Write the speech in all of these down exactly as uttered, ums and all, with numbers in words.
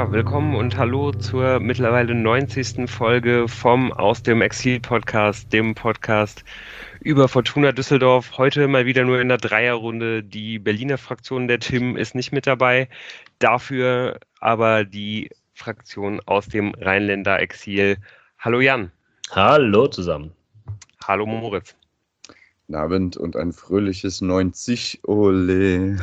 Ja, willkommen und hallo zur mittlerweile neunzigsten Folge vom Aus dem Exil Podcast, dem Podcast über Fortuna Düsseldorf. Heute mal wieder nur in der Dreierrunde. Die Berliner Fraktion, der Tim, ist nicht mit dabei. Dafür aber die Fraktion aus dem Rheinländer Exil. Hallo Jan. Hallo zusammen. Hallo Moritz. Guten Abend und ein fröhliches neunzig, ole.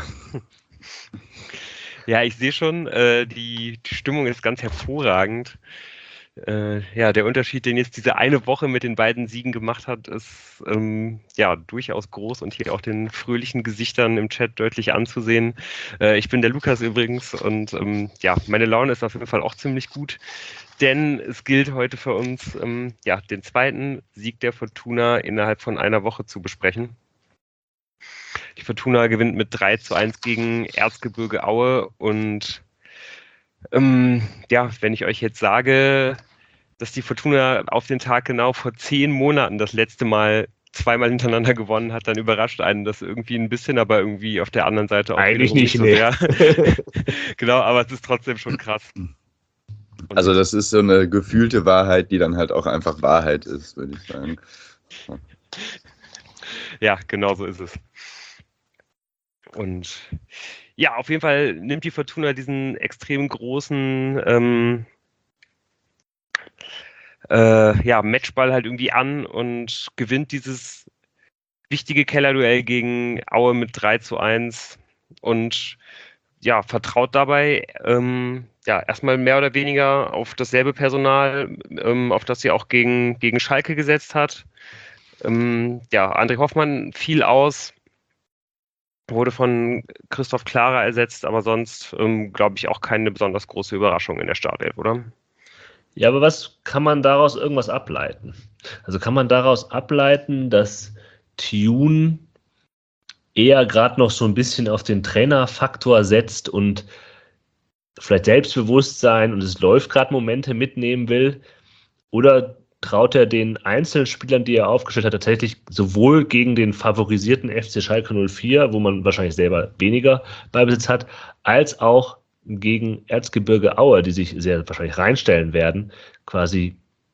Ja, ich sehe schon, äh, die, die Stimmung ist ganz hervorragend. Äh, ja, der Unterschied, den jetzt diese eine Woche mit den beiden Siegen gemacht hat, ist ähm, ja durchaus groß und hier auch den fröhlichen Gesichtern im Chat deutlich anzusehen. Äh, ich bin der Lukas übrigens und ähm, ja, meine Laune ist auf jeden Fall auch ziemlich gut, denn es gilt heute für uns, ähm, ja, den zweiten Sieg der Fortuna innerhalb von einer Woche zu besprechen. Die Fortuna gewinnt mit drei zu eins gegen Erzgebirge Aue und ähm, ja, wenn ich euch jetzt sage, dass die Fortuna auf den Tag genau vor zehn Monaten das letzte Mal zweimal hintereinander gewonnen hat, dann überrascht einen das irgendwie ein bisschen, aber irgendwie auf der anderen Seite auch Eigentlich nicht, nicht so nee. sehr. Genau, aber es ist trotzdem schon krass. Und also das ist so eine gefühlte Wahrheit, die dann halt auch einfach Wahrheit ist, würde ich sagen. Ja, genau so ist es. Und ja, auf jeden Fall nimmt die Fortuna diesen extrem großen ähm, äh, ja, Matchball halt irgendwie an und gewinnt dieses wichtige Kellerduell gegen Aue mit drei zu eins und ja, vertraut dabei ähm, ja, erstmal mehr oder weniger auf dasselbe Personal, ähm, auf das sie auch gegen, gegen Schalke gesetzt hat. Ähm, ja, André Hoffmann fiel aus, wurde von Christoph Klara ersetzt, aber sonst ähm, glaube ich auch keine besonders große Überraschung in der Startelf, oder? Ja, aber was kann man daraus irgendwas ableiten? Also kann man daraus ableiten, dass Tune eher gerade noch so ein bisschen auf den Trainerfaktor setzt und vielleicht Selbstbewusstsein und es läuft gerade Momente mitnehmen will? Oder traut er den Einzelspielern, die er aufgestellt hat, tatsächlich sowohl gegen den favorisierten F C Schalke null vier, wo man wahrscheinlich selber weniger Ballbesitz hat, als auch gegen Erzgebirge Aue, die sich sehr wahrscheinlich reinstellen werden, quasi.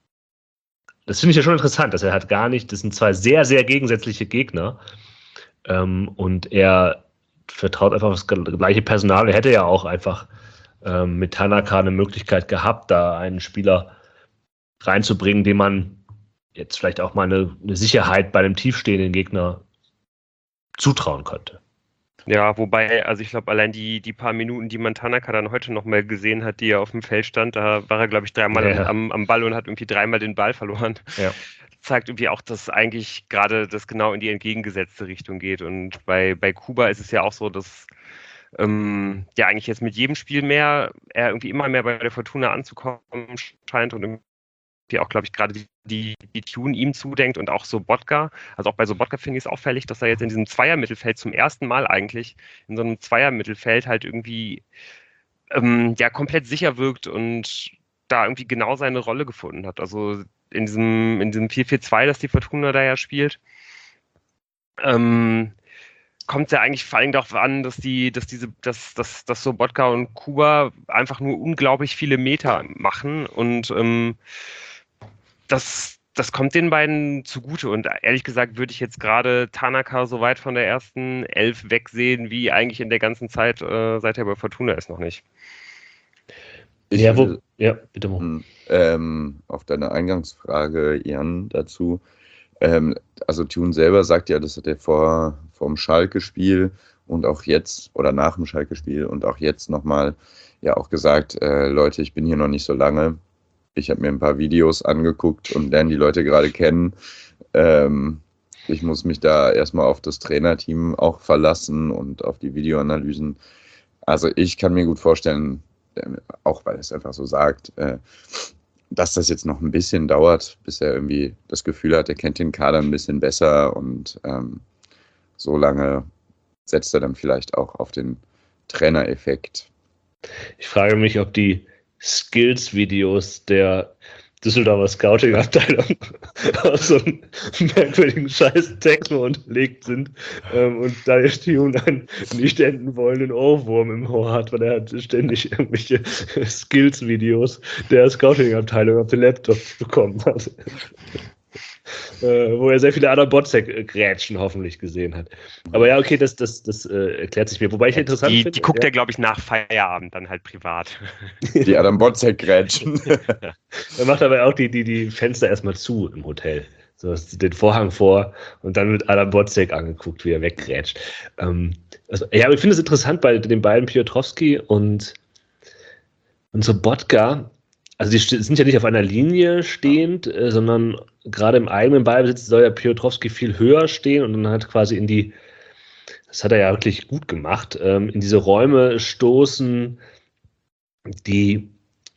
Das finde ich ja schon interessant, dass er hat gar nicht, das sind zwei sehr, sehr gegensätzliche Gegner ähm, und er vertraut einfach auf das gleiche Personal. Er hätte ja auch einfach ähm, mit Tanaka eine Möglichkeit gehabt, da einen Spieler reinzubringen, dem man jetzt vielleicht auch mal eine, eine Sicherheit bei einem tiefstehenden Gegner zutrauen könnte. Ja, wobei, also ich glaube, allein die, die paar Minuten, die man Tanaka dann heute noch mal gesehen hat, die er auf dem Feld stand, da war er, glaube ich, dreimal Ja. am, am Ball und hat irgendwie dreimal den Ball verloren. Ja. Zeigt irgendwie auch, dass eigentlich gerade das genau in die entgegengesetzte Richtung geht. Und bei, bei Kuba ist es ja auch so, dass ähm, ja eigentlich jetzt mit jedem Spiel mehr, er irgendwie immer mehr bei der Fortuna anzukommen scheint und irgendwie auch, glaube ich, gerade die, die, die Tune ihm zudenkt und auch Sobotka. Also auch bei Sobotka finde ich es auffällig, dass er jetzt in diesem Zweiermittelfeld zum ersten Mal eigentlich in so einem Zweiermittelfeld halt irgendwie ähm, ja komplett sicher wirkt und da irgendwie genau seine Rolle gefunden hat. Also in diesem, in diesem vier vier zwei, das die Fortuna da ja spielt, ähm, kommt es ja eigentlich vor allem darauf an, dass die, dass diese, dass, dass, dass Sobotka und Kuba einfach nur unglaublich viele Meter machen und ähm, das, das kommt den beiden zugute und ehrlich gesagt würde ich jetzt gerade Tanaka so weit von der ersten Elf wegsehen, wie eigentlich in der ganzen Zeit, äh, seit er bei Fortuna ist, noch nicht. Ich ja, würde, wo, ja, bitte mal. ähm, auf deine Eingangsfrage, Jan, dazu. Ähm, also Tune selber sagt ja, das hat er vor vom Schalke-Spiel und auch jetzt oder nach dem Schalke-Spiel und auch jetzt nochmal ja auch gesagt, äh, Leute, ich bin hier noch nicht so lange. Ich habe mir ein paar Videos angeguckt und lerne die Leute gerade kennen. Ähm, ich muss mich da erstmal auf das Trainerteam auch verlassen und auf die Videoanalysen. Also ich kann mir gut vorstellen, auch weil es einfach so sagt, äh, dass das jetzt noch ein bisschen dauert, bis er irgendwie das Gefühl hat, er kennt den Kader ein bisschen besser und ähm, so lange setzt er dann vielleicht auch auf den Trainereffekt. Ich frage mich, ob die Skills-Videos der Düsseldorfer Scouting-Abteilung auf so einen merkwürdigen Scheiß-Techno unterlegt sind ähm, und Daniel Thune einen nicht enden wollenden Ohrwurm im Ohr hat, weil er hat ständig irgendwelche Skills-Videos der Scouting-Abteilung auf den Laptop bekommen hat. Äh, wo er sehr viele Adam-Botzek-Grätschen hoffentlich gesehen hat. Aber ja, okay, das, das, das äh, erklärt sich mir. Wobei ich interessant die, finde... Die guckt ja. er, glaube ich, nach Feierabend dann halt privat. Die Adam-Botzek-Grätschen. Er macht aber auch die, die, die Fenster erstmal zu im Hotel. So, den Vorhang vor und dann wird Adam Botzek angeguckt, wie er weggrätscht. Ähm, also, ja, aber ich finde es interessant bei den beiden Piotrowski und, und Sobotka. Also die sind ja nicht auf einer Linie stehend, äh, sondern gerade im eigenen Ballbesitz soll ja Piotrowski viel höher stehen und dann hat quasi in die, das hat er ja wirklich gut gemacht, ähm, in diese Räume stoßen, die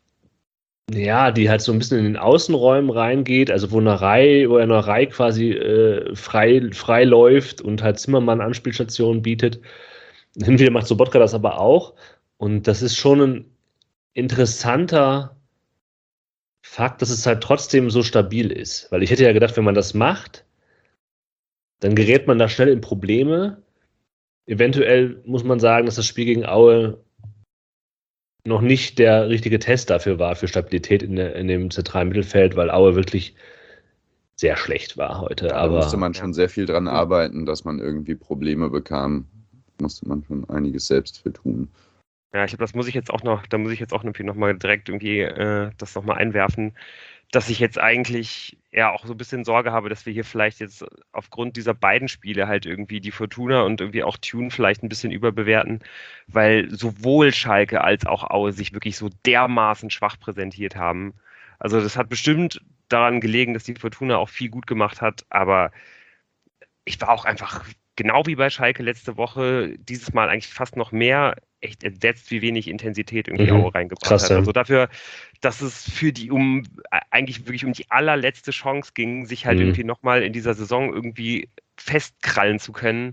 ja, die halt so ein bisschen in den Außenräumen reingeht, also wo eine Reihe, wo eine Reihe quasi äh, frei, frei läuft und halt Zimmermann Anspielstationen bietet. Hin und wieder macht Sobotka das aber auch und das ist schon ein interessanter Fakt, dass es halt trotzdem so stabil ist. Weil ich hätte ja gedacht, wenn man das macht, dann gerät man da schnell in Probleme. Eventuell muss man sagen, dass das Spiel gegen Aue noch nicht der richtige Test dafür war, für Stabilität in, der, in dem zentralen Mittelfeld, weil Aue wirklich sehr schlecht war heute. Da aber musste man schon sehr viel dran arbeiten, dass man irgendwie Probleme bekam. Musste man schon einiges selbst für tun. Ja, ich glaube, das muss ich jetzt auch noch, da muss ich jetzt auch irgendwie nochmal direkt irgendwie äh, das nochmal einwerfen, dass ich jetzt eigentlich ja auch so ein bisschen Sorge habe, dass wir hier vielleicht jetzt aufgrund dieser beiden Spiele halt irgendwie die Fortuna und irgendwie auch Thune vielleicht ein bisschen überbewerten, weil sowohl Schalke als auch Aue sich wirklich so dermaßen schwach präsentiert haben. Also das hat bestimmt daran gelegen, dass die Fortuna auch viel gut gemacht hat, aber ich war auch einfach genau wie bei Schalke letzte Woche dieses Mal eigentlich fast noch mehr echt entsetzt, wie wenig Intensität irgendwie Mhm. Aue reingebracht Krass, hat. ja. Also dafür, dass es für die um eigentlich wirklich um die allerletzte Chance ging, sich halt Mhm. irgendwie nochmal in dieser Saison irgendwie festkrallen zu können.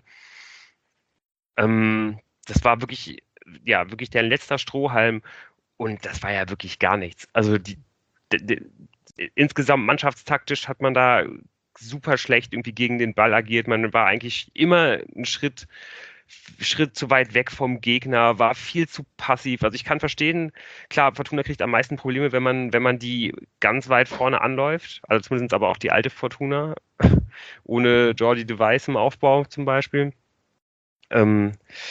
Ähm, das war wirklich, ja, wirklich der letzte Strohhalm und das war ja wirklich gar nichts. Also die, die, die insgesamt mannschaftstaktisch hat man da super schlecht irgendwie gegen den Ball agiert. Man war eigentlich immer einen Schritt Schritt zu weit weg vom Gegner, war viel zu passiv. Also ich kann verstehen, klar, Fortuna kriegt am meisten Probleme, wenn man, wenn man die ganz weit vorne anläuft. Also zumindest aber auch die alte Fortuna, ohne Jordi de Weiss im Aufbau zum Beispiel. Ähm,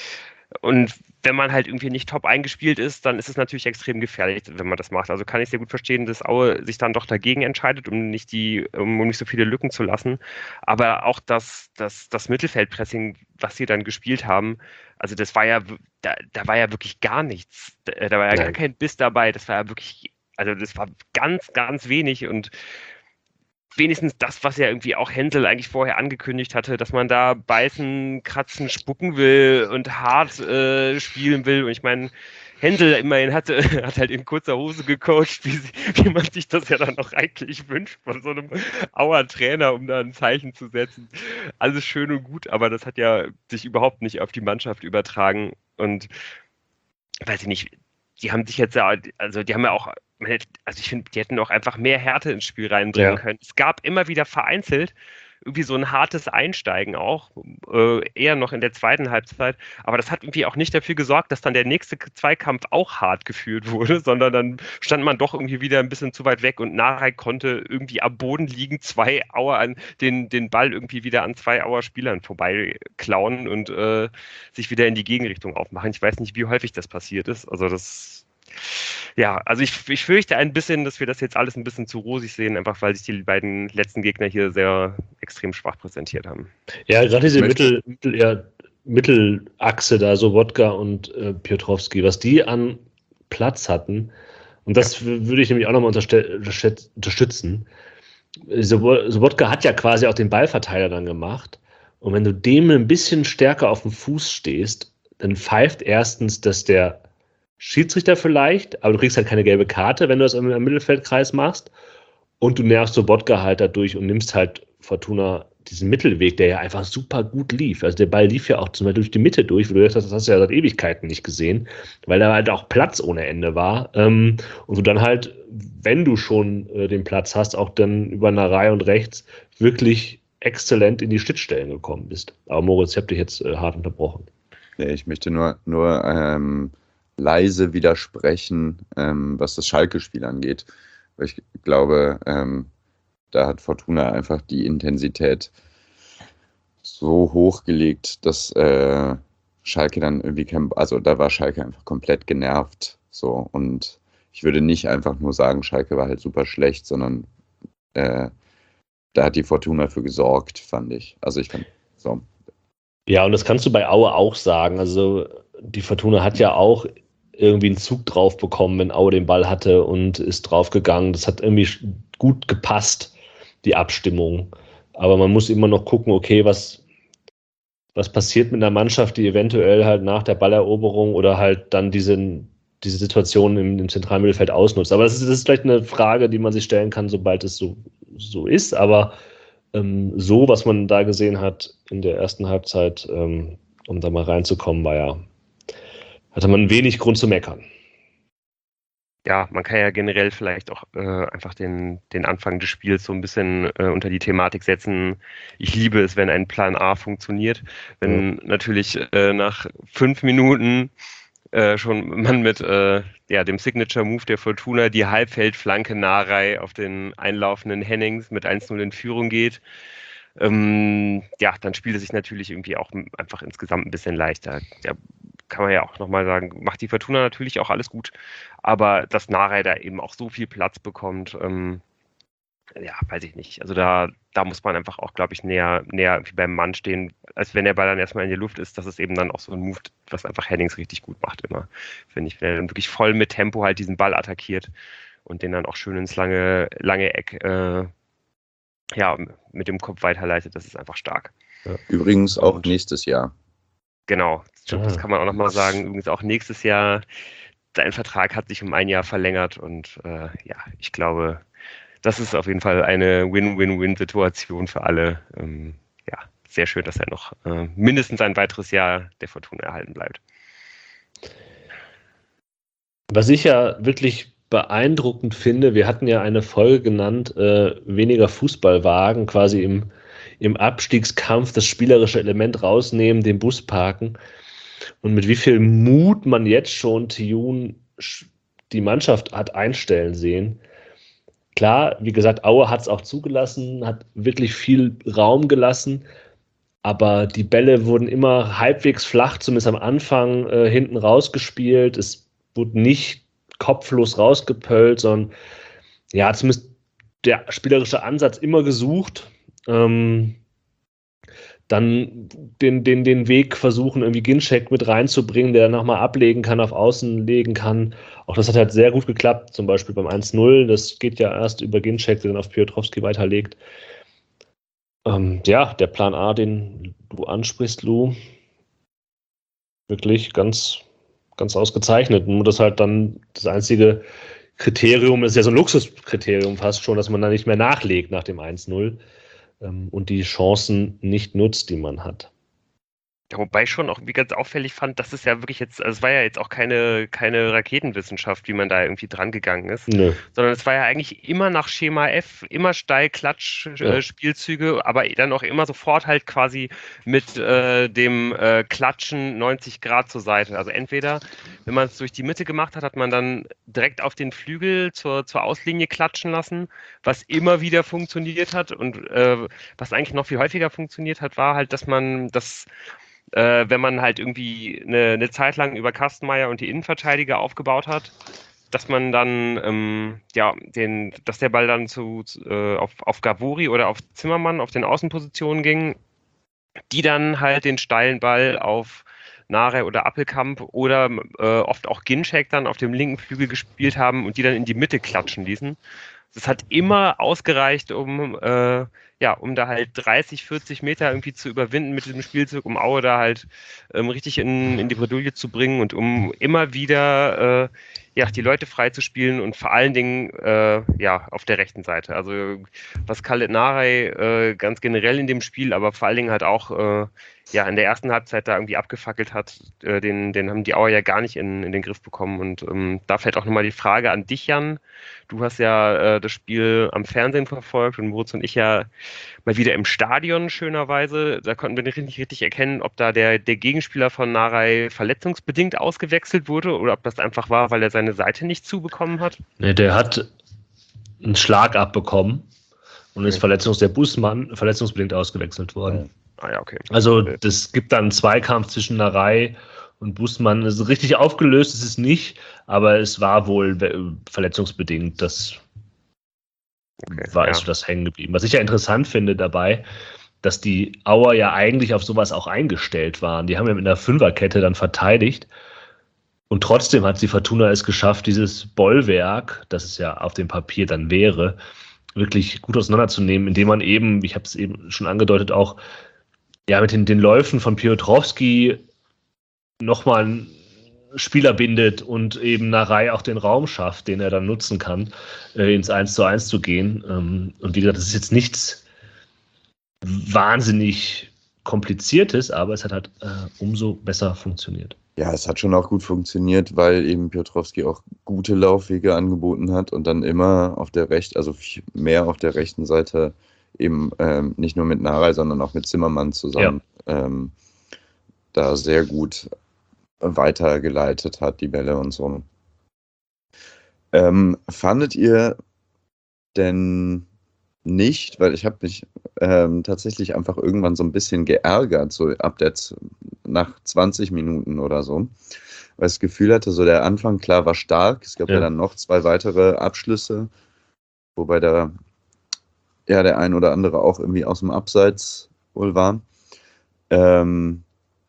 und wenn man halt irgendwie nicht top eingespielt ist, dann ist es natürlich extrem gefährlich, wenn man das macht. Also kann ich sehr gut verstehen, dass Aue sich dann doch dagegen entscheidet, um nicht die, um nicht so viele Lücken zu lassen. Aber auch das, das, das Mittelfeldpressing, was sie dann gespielt haben, also das war ja, da, da war ja wirklich gar nichts. Da, da war ja Nein. gar kein Biss dabei. Das war ja wirklich, also das war ganz, ganz wenig und wenigstens das, was ja irgendwie auch Hensel eigentlich vorher angekündigt hatte, dass man da beißen, kratzen, spucken will und hart äh, spielen will. Und ich meine, Hensel immerhin hatte, hat halt in kurzer Hose gecoacht, wie, wie man sich das ja dann auch eigentlich wünscht von so einem Auer-Trainer, um da ein Zeichen zu setzen. Alles schön und gut, aber das hat ja sich überhaupt nicht auf die Mannschaft übertragen. Und weiß ich nicht, die haben sich jetzt ja, also die haben ja auch, also ich finde, die hätten auch einfach mehr Härte ins Spiel reinbringen Ja. können. Es gab immer wieder vereinzelt irgendwie so ein hartes Einsteigen auch, äh, eher noch in der zweiten Halbzeit, aber das hat irgendwie auch nicht dafür gesorgt, dass dann der nächste Zweikampf auch hart geführt wurde, sondern dann stand man doch irgendwie wieder ein bisschen zu weit weg und Narei konnte irgendwie am Boden liegen, zwei Auer an den, den Ball irgendwie wieder an zwei Auer Spielern vorbei klauen und äh, sich wieder in die Gegenrichtung aufmachen. Ich weiß nicht, wie häufig das passiert ist, also das ja, also ich, ich fürchte ein bisschen, dass wir das jetzt alles ein bisschen zu rosig sehen, einfach weil sich die beiden letzten Gegner hier sehr extrem schwach präsentiert haben. Ja, gerade diese Ich möchte- Mittel, Mittel, ja, Mittelachse da, so Wodka und äh, Piotrowski, was die an Platz hatten, und das w- würde ich nämlich auch nochmal unterste- unterschätz- unterstützen. So- Sobotka hat ja quasi auch den Ballverteiler dann gemacht. Und wenn du dem ein bisschen stärker auf dem Fuß stehst, dann pfeift erstens, dass der Schiedsrichter vielleicht, aber du kriegst halt keine gelbe Karte, wenn du das im, im Mittelfeldkreis machst. Und du nervst Sobotka halt dadurch und nimmst halt Fortuna diesen Mittelweg, der ja einfach super gut lief. Also der Ball lief ja auch zum Beispiel durch die Mitte durch, wo du gesagt hast, das hast du ja seit Ewigkeiten nicht gesehen, weil da halt auch Platz ohne Ende war. Ähm, und du dann halt, wenn du schon äh, den Platz hast, auch dann über eine Reihe und rechts wirklich exzellent in die Schnittstellen gekommen bist. Aber Moritz, ich habe dich jetzt äh, hart unterbrochen. Nee, ich möchte nur, nur ähm, leise widersprechen, ähm, was das Schalke-Spiel angeht. Weil ich glaube, ähm, da hat Fortuna einfach die Intensität so hochgelegt, dass äh, Schalke dann irgendwie kein, also da war Schalke einfach komplett genervt. So, und ich würde nicht einfach nur sagen, Schalke war halt super schlecht, sondern äh, da hat die Fortuna für gesorgt, fand ich. Also ich fand so. Ja, und das kannst du bei Aue auch sagen. Also die Fortuna hat ja auch irgendwie einen Zug drauf bekommen, wenn Aue den Ball hatte und ist draufgegangen. Das hat irgendwie gut gepasst, die Abstimmung. Aber man muss immer noch gucken, okay, was, was passiert mit einer Mannschaft, die eventuell halt nach der Balleroberung oder halt dann diese, diese Situation im, im zentralen Mittelfeld ausnutzt. Aber das ist, das ist vielleicht eine Frage, die man sich stellen kann, sobald es so, so ist. Aber ähm, so, was man da gesehen hat in der ersten Halbzeit, ähm, um da mal reinzukommen, war ja, hatte man wenig Grund zu meckern. Ja, man kann ja generell vielleicht auch äh, einfach den, den Anfang des Spiels so ein bisschen äh, unter die Thematik setzen. Ich liebe es, wenn ein Plan A funktioniert. Wenn ja. natürlich äh, nach fünf Minuten äh, schon man mit äh, ja, dem Signature-Move der Fortuna die Halbfeldflanke Narei auf den einlaufenden Hennings mit eins null in Führung geht. Ähm, ja, dann spielt es sich natürlich irgendwie auch einfach insgesamt ein bisschen leichter. Ja, kann man ja auch nochmal sagen, macht die Fortuna natürlich auch alles gut, aber dass Narei da eben auch so viel Platz bekommt, ähm, ja, weiß ich nicht. Also da, da muss man einfach auch, glaube ich, näher, näher beim Mann stehen, als wenn der Ball dann erstmal in der Luft ist. Das ist eben dann auch so ein Move, was einfach Hennings richtig gut macht immer, finde ich. Wenn er dann wirklich voll mit Tempo halt diesen Ball attackiert und den dann auch schön ins lange, lange Eck äh, ja, mit dem Kopf weiterleitet, das ist einfach stark. Ja. Übrigens auch und, nächstes Jahr. Genau, das kann man auch nochmal sagen. Übrigens auch nächstes Jahr, sein Vertrag hat sich um ein Jahr verlängert und äh, ja, ich glaube, das ist auf jeden Fall eine Win-Win-Win-Situation für alle. Ähm, ja, sehr schön, dass er noch äh, mindestens ein weiteres Jahr der Fortuna erhalten bleibt. Was ich ja wirklich beeindruckend finde, wir hatten ja eine Folge genannt, äh, weniger Fußballwagen, quasi im, im Abstiegskampf das spielerische Element rausnehmen, den Bus parken. Und mit wie viel Mut man jetzt schon Thioune die Mannschaft hat einstellen sehen. Klar, wie gesagt, Aue hat es auch zugelassen, hat wirklich viel Raum gelassen, aber die Bälle wurden immer halbwegs flach, zumindest am Anfang, äh, hinten rausgespielt. Es wurde nicht kopflos rausgepölt, sondern ja, zumindest der spielerische Ansatz immer gesucht. Ähm, dann den, den, den Weg versuchen, irgendwie Ginczek mit reinzubringen, der dann nochmal ablegen kann, auf Außen legen kann. Auch das hat halt sehr gut geklappt, zum Beispiel beim eins null. Das geht ja erst über Ginczek, der dann auf Piotrowski weiterlegt. Ähm, ja, der Plan A, den du ansprichst, Lou, wirklich ganz, ganz ausgezeichnet. Nur das halt dann das einzige Kriterium, das ist ja so ein Luxuskriterium fast schon, dass man da nicht mehr nachlegt nach dem eins null. Und die Chancen nicht nutzt, die man hat. Ja, wobei ich schon auch wie ganz auffällig fand, dass es ja wirklich jetzt, also es war ja jetzt auch keine, keine Raketenwissenschaft, wie man da irgendwie dran gegangen ist, Nö. sondern es war ja eigentlich immer nach Schema F, immer steil Klatsch-Spielzüge, ja. äh, aber dann auch immer sofort halt quasi mit äh, dem äh, Klatschen neunzig Grad zur Seite. Also entweder, wenn man es durch die Mitte gemacht hat, hat man dann direkt auf den Flügel zur, zur Auslinie klatschen lassen, was immer wieder funktioniert hat und äh, was eigentlich noch viel häufiger funktioniert hat, war halt, dass man das Äh, wenn man halt irgendwie eine, eine Zeit lang über Kastenmeier und die Innenverteidiger aufgebaut hat, dass man dann, ähm, ja, den, dass der Ball dann zu, äh, auf, auf Gavuri oder auf Zimmermann auf den Außenpositionen ging, die dann halt den steilen Ball auf Narei oder Appelkamp oder äh, oft auch Ginczek dann auf dem linken Flügel gespielt haben und die dann in die Mitte klatschen ließen. Das hat immer ausgereicht, um, äh, ja, um da halt dreißig, vierzig Meter irgendwie zu überwinden mit diesem Spielzug, um Aue da halt ähm, richtig in, in die Bredouille zu bringen und um immer wieder äh, ja, die Leute frei zu spielen und vor allen Dingen äh, ja, auf der rechten Seite. Also was Khaled Narey äh, ganz generell in dem Spiel, aber vor allen Dingen halt auch äh, ja, in der ersten Halbzeit da irgendwie abgefackelt hat, äh, den, den haben die Auer ja gar nicht in, in den Griff bekommen. Und ähm, da fällt auch nochmal die Frage an dich, Jan. Du hast ja äh, das Spiel am Fernsehen verfolgt und Moritz und ich ja mal wieder im Stadion, schönerweise. Da konnten wir nicht richtig, richtig erkennen, ob da der, der Gegenspieler von Narey verletzungsbedingt ausgewechselt wurde oder ob das einfach war, weil er seine Seite nicht zubekommen hat. Nee, der hat einen Schlag abbekommen und ist Okay. verletzungs der Bußmann verletzungsbedingt ausgewechselt worden. Ah ja, okay. Also das gibt dann einen Zweikampf zwischen Narey und Bußmann. Also richtig aufgelöst ist es nicht, aber es war wohl verletzungsbedingt. Das Okay, war ja. ist das hängen geblieben. Was ich ja interessant finde dabei, dass die Auer ja eigentlich auf sowas auch eingestellt waren. Die haben ja mit einer Fünferkette dann verteidigt. Und trotzdem hat die Fortuna es geschafft, dieses Bollwerk, das es ja auf dem Papier dann wäre, wirklich gut auseinanderzunehmen, indem man eben, ich habe es eben schon angedeutet, auch ja mit den, den Läufen von Piotrowski nochmal einen Spieler bindet und eben Narey auch den Raum schafft, den er dann nutzen kann, äh, ins eins zu eins zu gehen. Ähm, und wie gesagt, das ist jetzt nichts wahnsinnig Kompliziertes, aber es hat halt äh, umso besser funktioniert. Ja, es hat schon auch gut funktioniert, weil eben Piotrowski auch gute Laufwege angeboten hat und dann immer auf der rechten, also mehr auf der rechten Seite eben ähm, nicht nur mit Narey, sondern auch mit Zimmermann zusammen ja. ähm, da sehr gut weitergeleitet hat, die Bälle und so. Ähm, fandet ihr denn nicht, weil ich habe mich ähm, tatsächlich einfach irgendwann so ein bisschen geärgert, so ab der Z- nach zwanzig Minuten oder so, weil ich das Gefühl hatte, so der Anfang klar war stark, es gab ja, ja dann noch zwei weitere Abschlüsse, wobei da ja der ein oder andere auch irgendwie aus dem Abseits wohl war. Ähm,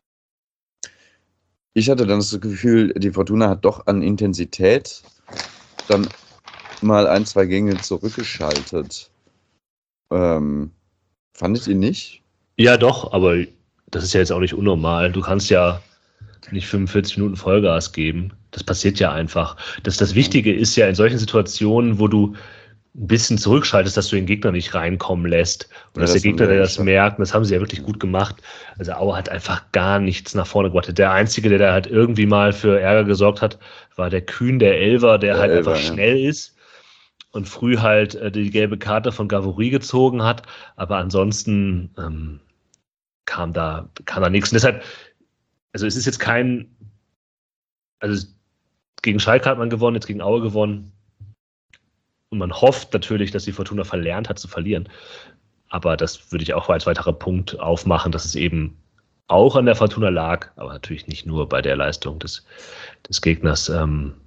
ich hatte dann das Gefühl, die Fortuna hat doch an Intensität dann mal ein, zwei Gänge zurückgeschaltet. Ähm, fandet ihr nicht? Ja, doch, aber das ist ja jetzt auch nicht unnormal. Du kannst ja nicht fünfundvierzig Minuten Vollgas geben. Das passiert ja einfach. Das, das Wichtige ist ja in solchen Situationen, wo du ein bisschen zurückschaltest, dass du den Gegner nicht reinkommen lässt und ja, dass das der Gegner, der das merkt, und das haben sie ja wirklich gut gemacht. Also Auer hat einfach gar nichts nach vorne gebracht. Der Einzige, der da halt irgendwie mal für Ärger gesorgt hat, war der Kühn, der Elfer, der, der halt Elfer, einfach ja. schnell ist und früh halt äh, die gelbe Karte von Gavory gezogen hat. Aber ansonsten ähm, kam da, kam da nichts. Und deshalb, also es ist jetzt kein, also gegen Schalke hat man gewonnen, jetzt gegen Aue gewonnen. Und man hofft natürlich, dass die Fortuna verlernt hat zu verlieren. Aber das würde ich auch als weiterer Punkt aufmachen, dass es eben auch an der Fortuna lag, aber natürlich nicht nur bei der Leistung des, des Gegners. Ähm,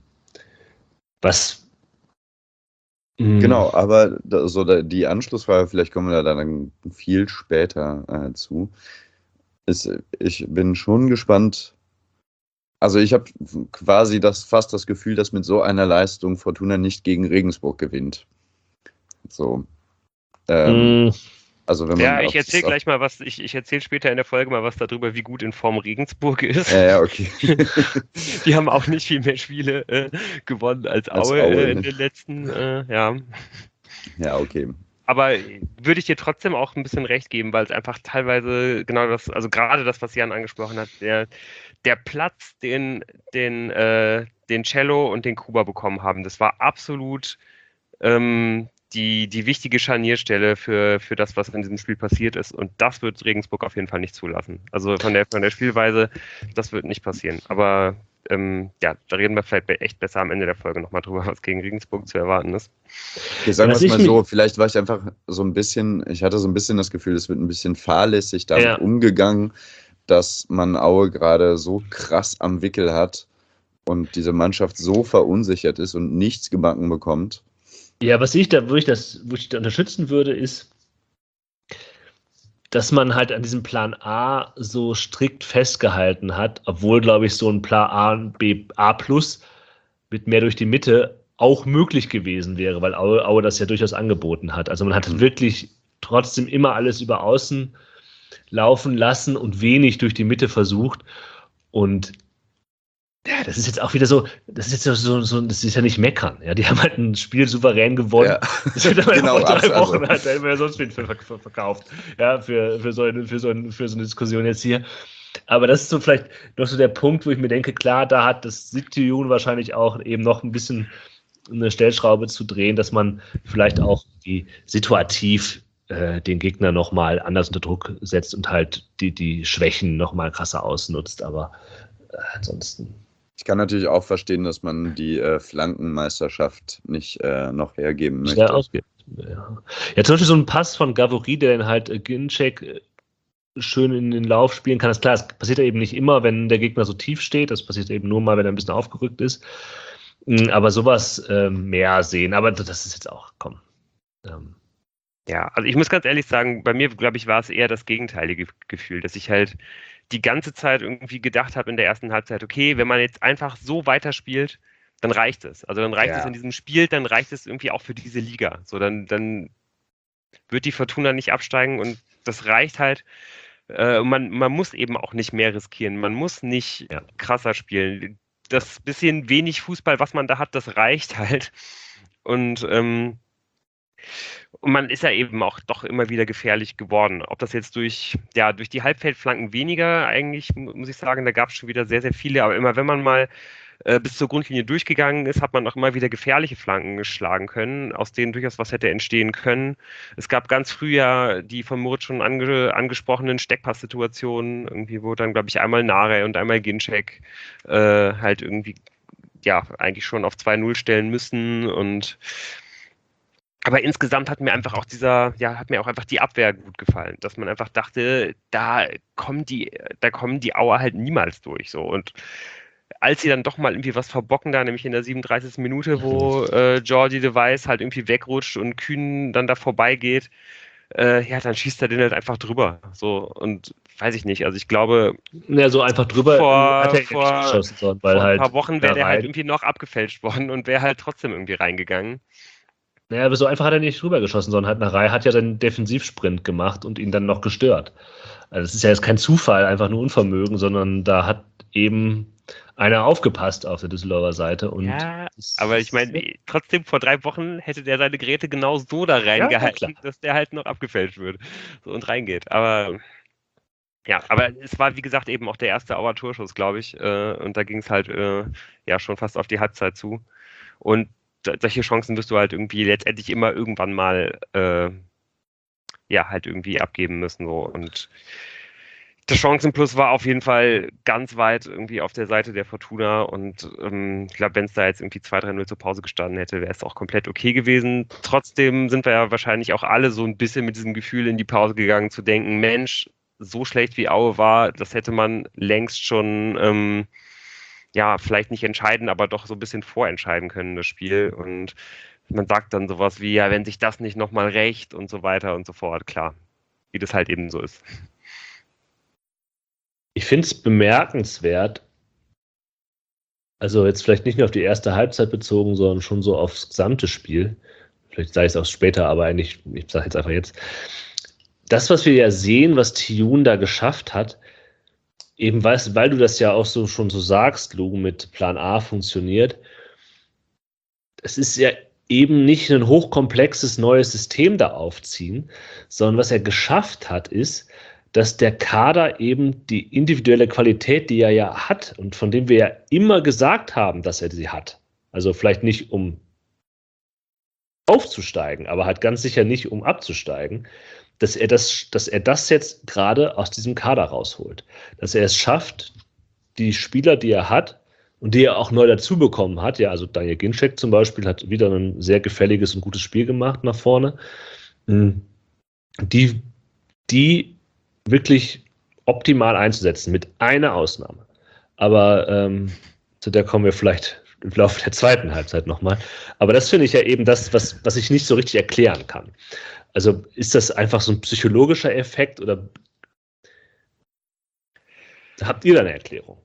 was Genau, aber da, so da, die Anschlussfrage, vielleicht kommen wir da dann viel später äh, zu, ist, ich bin schon gespannt. Also ich habe quasi das, fast das Gefühl, dass mit so einer Leistung Fortuna nicht gegen Regensburg gewinnt. So. Ähm, mm. Also wenn man ja, ich erzähle gleich mal was, ich, ich erzähle später in der Folge mal was darüber, wie gut in Form Regensburg ist. Ja, ja, okay. Die haben auch nicht viel mehr Spiele äh, gewonnen als Aue, als Aue äh, in den letzten, äh, ja. Ja, okay. Aber würde ich dir trotzdem auch ein bisschen recht geben, weil es einfach teilweise genau das, also gerade das, was Jan angesprochen hat, der, der Platz, den, den, äh, den Cello und den Kuba bekommen haben, das war absolut ähm, die, die wichtige Scharnierstelle für, für das, was in diesem Spiel passiert ist. Und das wird Regensburg auf jeden Fall nicht zulassen. Also von der, von der Spielweise, das wird nicht passieren. Aber ähm, ja, da reden wir vielleicht echt besser am Ende der Folge nochmal drüber, was gegen Regensburg zu erwarten ist. Okay, sagen wir es mal so, vielleicht war ich einfach so ein bisschen, ich hatte so ein bisschen das Gefühl, es wird ein bisschen fahrlässig damit ja. umgegangen, dass man Aue gerade so krass am Wickel hat und diese Mannschaft so verunsichert ist und nichts gebacken bekommt. Ja, was ich da, wo ich das, wo ich da unterstützen würde, ist, dass man halt an diesem Plan A so strikt festgehalten hat, obwohl, glaube ich, so ein Plan A und B, A plus mit mehr durch die Mitte auch möglich gewesen wäre, weil Aue, Aue das ja durchaus angeboten hat. Also man hat mhm. wirklich trotzdem immer alles über außen laufen lassen und wenig durch die Mitte versucht. Und Ja, das ist jetzt auch wieder so, das ist jetzt so, so das ist ja nicht meckern. Ja, die haben halt ein Spiel souverän gewonnen. Ja. Das wird aber Genau, vor drei also- Wochen hat er immer sonst wen für, für, verkauft. Ja, für, für, so eine, für, so eine, für so eine Diskussion jetzt hier. Aber das ist so vielleicht noch so der Punkt, wo ich mir denke, klar, da hat das Sieg-Tune wahrscheinlich auch eben noch ein bisschen eine Stellschraube zu drehen, dass man vielleicht auch die situativ äh, den Gegner nochmal anders unter Druck setzt und halt die, die Schwächen nochmal krasser ausnutzt. Aber äh, ansonsten. Ich kann natürlich auch verstehen, dass man die äh, Flankenmeisterschaft nicht äh, noch hergeben möchte. Schnell ausgeht. Ja. ja, zum Beispiel so ein Pass von Gavori, der dann halt äh, Ginczek äh, schön in den Lauf spielen kann. Das ist klar, das passiert ja eben nicht immer, wenn der Gegner so tief steht. Das passiert eben nur mal, wenn er ein bisschen aufgerückt ist. Mhm, aber sowas äh, mehr sehen. Aber das ist jetzt auch, komm. Ähm. Ja, also ich muss ganz ehrlich sagen, bei mir, glaube ich, war es eher das gegenteilige Gefühl, dass ich halt die ganze Zeit irgendwie gedacht habe in der ersten Halbzeit, okay, wenn man jetzt einfach so weiterspielt, dann reicht es. Also dann reicht Ja. es in diesem Spiel, dann reicht es irgendwie auch für diese Liga. So, dann, dann wird die Fortuna nicht absteigen und das reicht halt. Äh, man, man muss eben auch nicht mehr riskieren. Man muss nicht Ja. krasser spielen. Das bisschen wenig Fußball, was man da hat, das reicht halt. Und ähm, Und man ist ja eben auch doch immer wieder gefährlich geworden. Ob das jetzt durch, ja, durch die Halbfeldflanken weniger, eigentlich, muss ich sagen, da gab es schon wieder sehr, sehr viele. Aber immer wenn man mal äh, bis zur Grundlinie durchgegangen ist, hat man auch immer wieder gefährliche Flanken geschlagen können, aus denen durchaus was hätte entstehen können. Es gab ganz früh ja die von Moritz schon ange angesprochenen Steckpass-Situationen, irgendwie, wo dann, glaube ich, einmal Nare und einmal Ginczek äh, halt irgendwie, ja, eigentlich schon auf zwei null stellen müssen und aber insgesamt hat mir einfach auch dieser, ja, hat mir auch einfach die Abwehr gut gefallen, dass man einfach dachte, da kommen die, da kommen die Auer halt niemals durch, so. Und als sie dann doch mal irgendwie was verbocken, da nämlich in der siebenunddreißigsten Minute, wo äh, Jordi de Weiß halt irgendwie wegrutscht und Kühn dann da vorbeigeht, äh, ja, dann schießt er den halt einfach drüber, so. Und weiß ich nicht, also ich glaube, Ja, so einfach drüber vor, hat er vor, nicht geschossen, sondern weil vor ein halt paar Wochen wäre der rein- halt irgendwie noch abgefälscht worden und wäre halt trotzdem irgendwie reingegangen. Naja, aber so einfach hat er nicht drüber geschossen, sondern halt Narei hat ja den Defensivsprint gemacht und ihn dann noch gestört. Also das ist ja jetzt kein Zufall, einfach nur Unvermögen, sondern da hat eben einer aufgepasst auf der Düsseldorfer Seite. Und Ja, aber ich meine, trotzdem vor drei Wochen hätte der seine Geräte genau so da Ja, reingehalten, klar. dass der halt noch abgefälscht wird so, und reingeht. Aber ja, aber es war wie gesagt eben auch der erste Auer Torschuss, glaube ich. Äh, und da ging es halt äh, ja schon fast auf die Halbzeit zu. Und solche Chancen wirst du halt irgendwie letztendlich immer irgendwann mal äh, ja halt irgendwie abgeben müssen. So. Und der Chancenplus war auf jeden Fall ganz weit irgendwie auf der Seite der Fortuna und ähm, ich glaube, wenn es da jetzt irgendwie zwei drei null zur Pause gestanden hätte, wäre es auch komplett okay gewesen. Trotzdem sind wir ja wahrscheinlich auch alle so ein bisschen mit diesem Gefühl in die Pause gegangen, zu denken, Mensch, so schlecht wie Aue war, das hätte man längst schon ähm, ja, vielleicht nicht entscheiden, aber doch so ein bisschen vorentscheiden können, das Spiel. Und man sagt dann sowas wie, ja, wenn sich das nicht nochmal rächt und so weiter und so fort, klar, wie das halt eben so ist. Ich finde es bemerkenswert, also jetzt vielleicht nicht nur auf die erste Halbzeit bezogen, sondern schon so aufs gesamte Spiel. Vielleicht sage ich es auch später, aber eigentlich, ich sage jetzt einfach jetzt. Das, was wir ja sehen, was Thioune da geschafft hat, eben weißt, weil du das ja auch so schon so sagst, Lou, mit Plan A funktioniert, es ist ja eben nicht ein hochkomplexes neues System da aufziehen, sondern was er geschafft hat, ist, dass der Kader eben die individuelle Qualität, die er ja hat und von dem wir ja immer gesagt haben, dass er sie hat, also vielleicht nicht um aufzusteigen, aber halt ganz sicher nicht um abzusteigen, dass er das, dass er das jetzt gerade aus diesem Kader rausholt. Dass er es schafft, die Spieler, die er hat und die er auch neu dazu bekommen hat, ja, also Daniel Ginczek zum Beispiel hat wieder ein sehr gefälliges und gutes Spiel gemacht nach vorne, die, die wirklich optimal einzusetzen, mit einer Ausnahme. Aber ähm, zu der kommen wir vielleicht im Laufe der zweiten Halbzeit nochmal. Aber das finde ich ja eben das, was, was ich nicht so richtig erklären kann. Also ist das einfach so ein psychologischer Effekt oder habt ihr da eine Erklärung?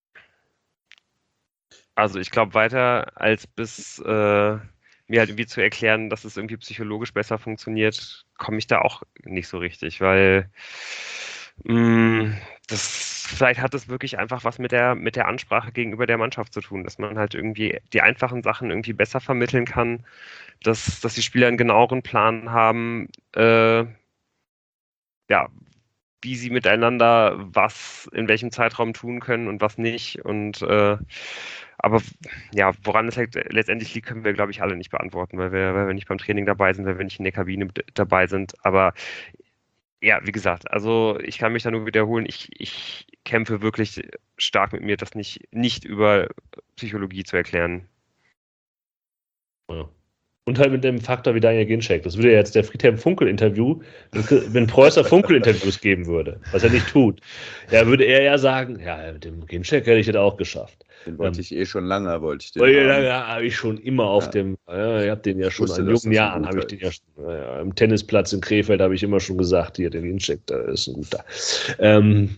Also ich glaube, weiter als bis äh, mir halt irgendwie zu erklären, dass es irgendwie psychologisch besser funktioniert, komme ich da auch nicht so richtig, weil Mm, Das, vielleicht hat es wirklich einfach was mit der, mit der Ansprache gegenüber der Mannschaft zu tun, dass man halt irgendwie die einfachen Sachen irgendwie besser vermitteln kann, dass, dass die Spieler einen genaueren Plan haben, äh, ja, wie sie miteinander was in welchem Zeitraum tun können und was nicht. Und äh, aber ja, woran es halt letztendlich liegt, können wir, glaube ich, alle nicht beantworten, weil wir, weil wir nicht beim Training dabei sind, weil wir nicht in der Kabine d- dabei sind. Aber ja, wie gesagt, also ich kann mich da nur wiederholen, ich, ich kämpfe wirklich stark mit mir, das nicht, nicht über Psychologie zu erklären. Ja. Und halt mit dem Faktor wie Daniel Ginczek. Das würde ja jetzt der Friedhelm Funkel-Interview, wenn, wenn Preußer Funkel-Interviews geben würde, was er nicht tut, ja, würde er ja sagen, ja, mit dem Ginczek hätte ich das auch geschafft. Den wollte Ähm, ich eh schon lange, wollte ich den Oh, ja, haben. ja, habe ich schon immer auf Ja. dem, ja, ich habe den ja schon wusste, an dass jungen das ein Jahren, habe ich guter den ja schon, ja, ja, am Tennisplatz in Krefeld habe ich immer schon gesagt, hier, der Ginczek, da ist ein guter. Ähm,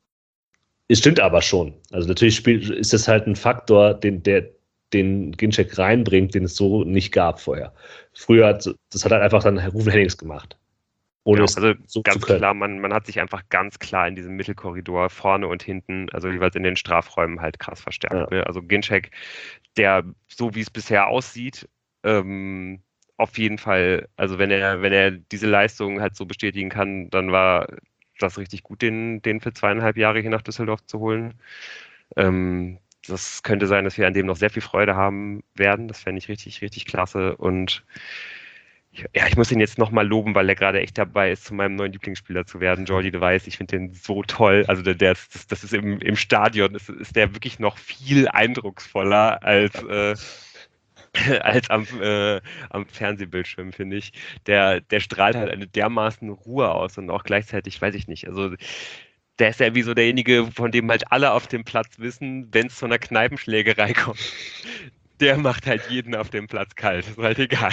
es stimmt aber schon. Also natürlich spielt, ist das halt ein Faktor, den, der, den Ginczek reinbringt, den es so nicht gab vorher. Früher hat, das hat halt einfach dann Rufen Hennings gemacht. Ohne Ja, es also so ganz zu können. klar, man, man hat sich einfach ganz klar in diesem Mittelkorridor vorne und hinten, also jeweils in den Strafräumen halt krass verstärkt. Ja. Ne? Also Ginczek, der so wie es bisher aussieht, ähm, auf jeden Fall, also wenn er, wenn er diese Leistung halt so bestätigen kann, dann war das richtig gut, den, den für zweieinhalb Jahre hier nach Düsseldorf zu holen. Ähm, das könnte sein, dass wir an dem noch sehr viel Freude haben werden. Das fände ich richtig, richtig klasse. Und ja, ich muss ihn jetzt nochmal loben, weil er gerade echt dabei ist, zu meinem neuen Lieblingsspieler zu werden. Jordi de Wijs, ich finde den so toll. Also der, der ist, das, das ist im, im Stadion, ist, ist der wirklich noch viel eindrucksvoller als, äh, als am, äh, am Fernsehbildschirm, finde ich. Der, der strahlt halt eine dermaßen Ruhe aus und auch gleichzeitig, weiß ich nicht, also der ist ja wie so derjenige, von dem halt alle auf dem Platz wissen, wenn es zu einer Kneipenschlägerei kommt. Der macht halt jeden auf dem Platz kalt, ist halt egal.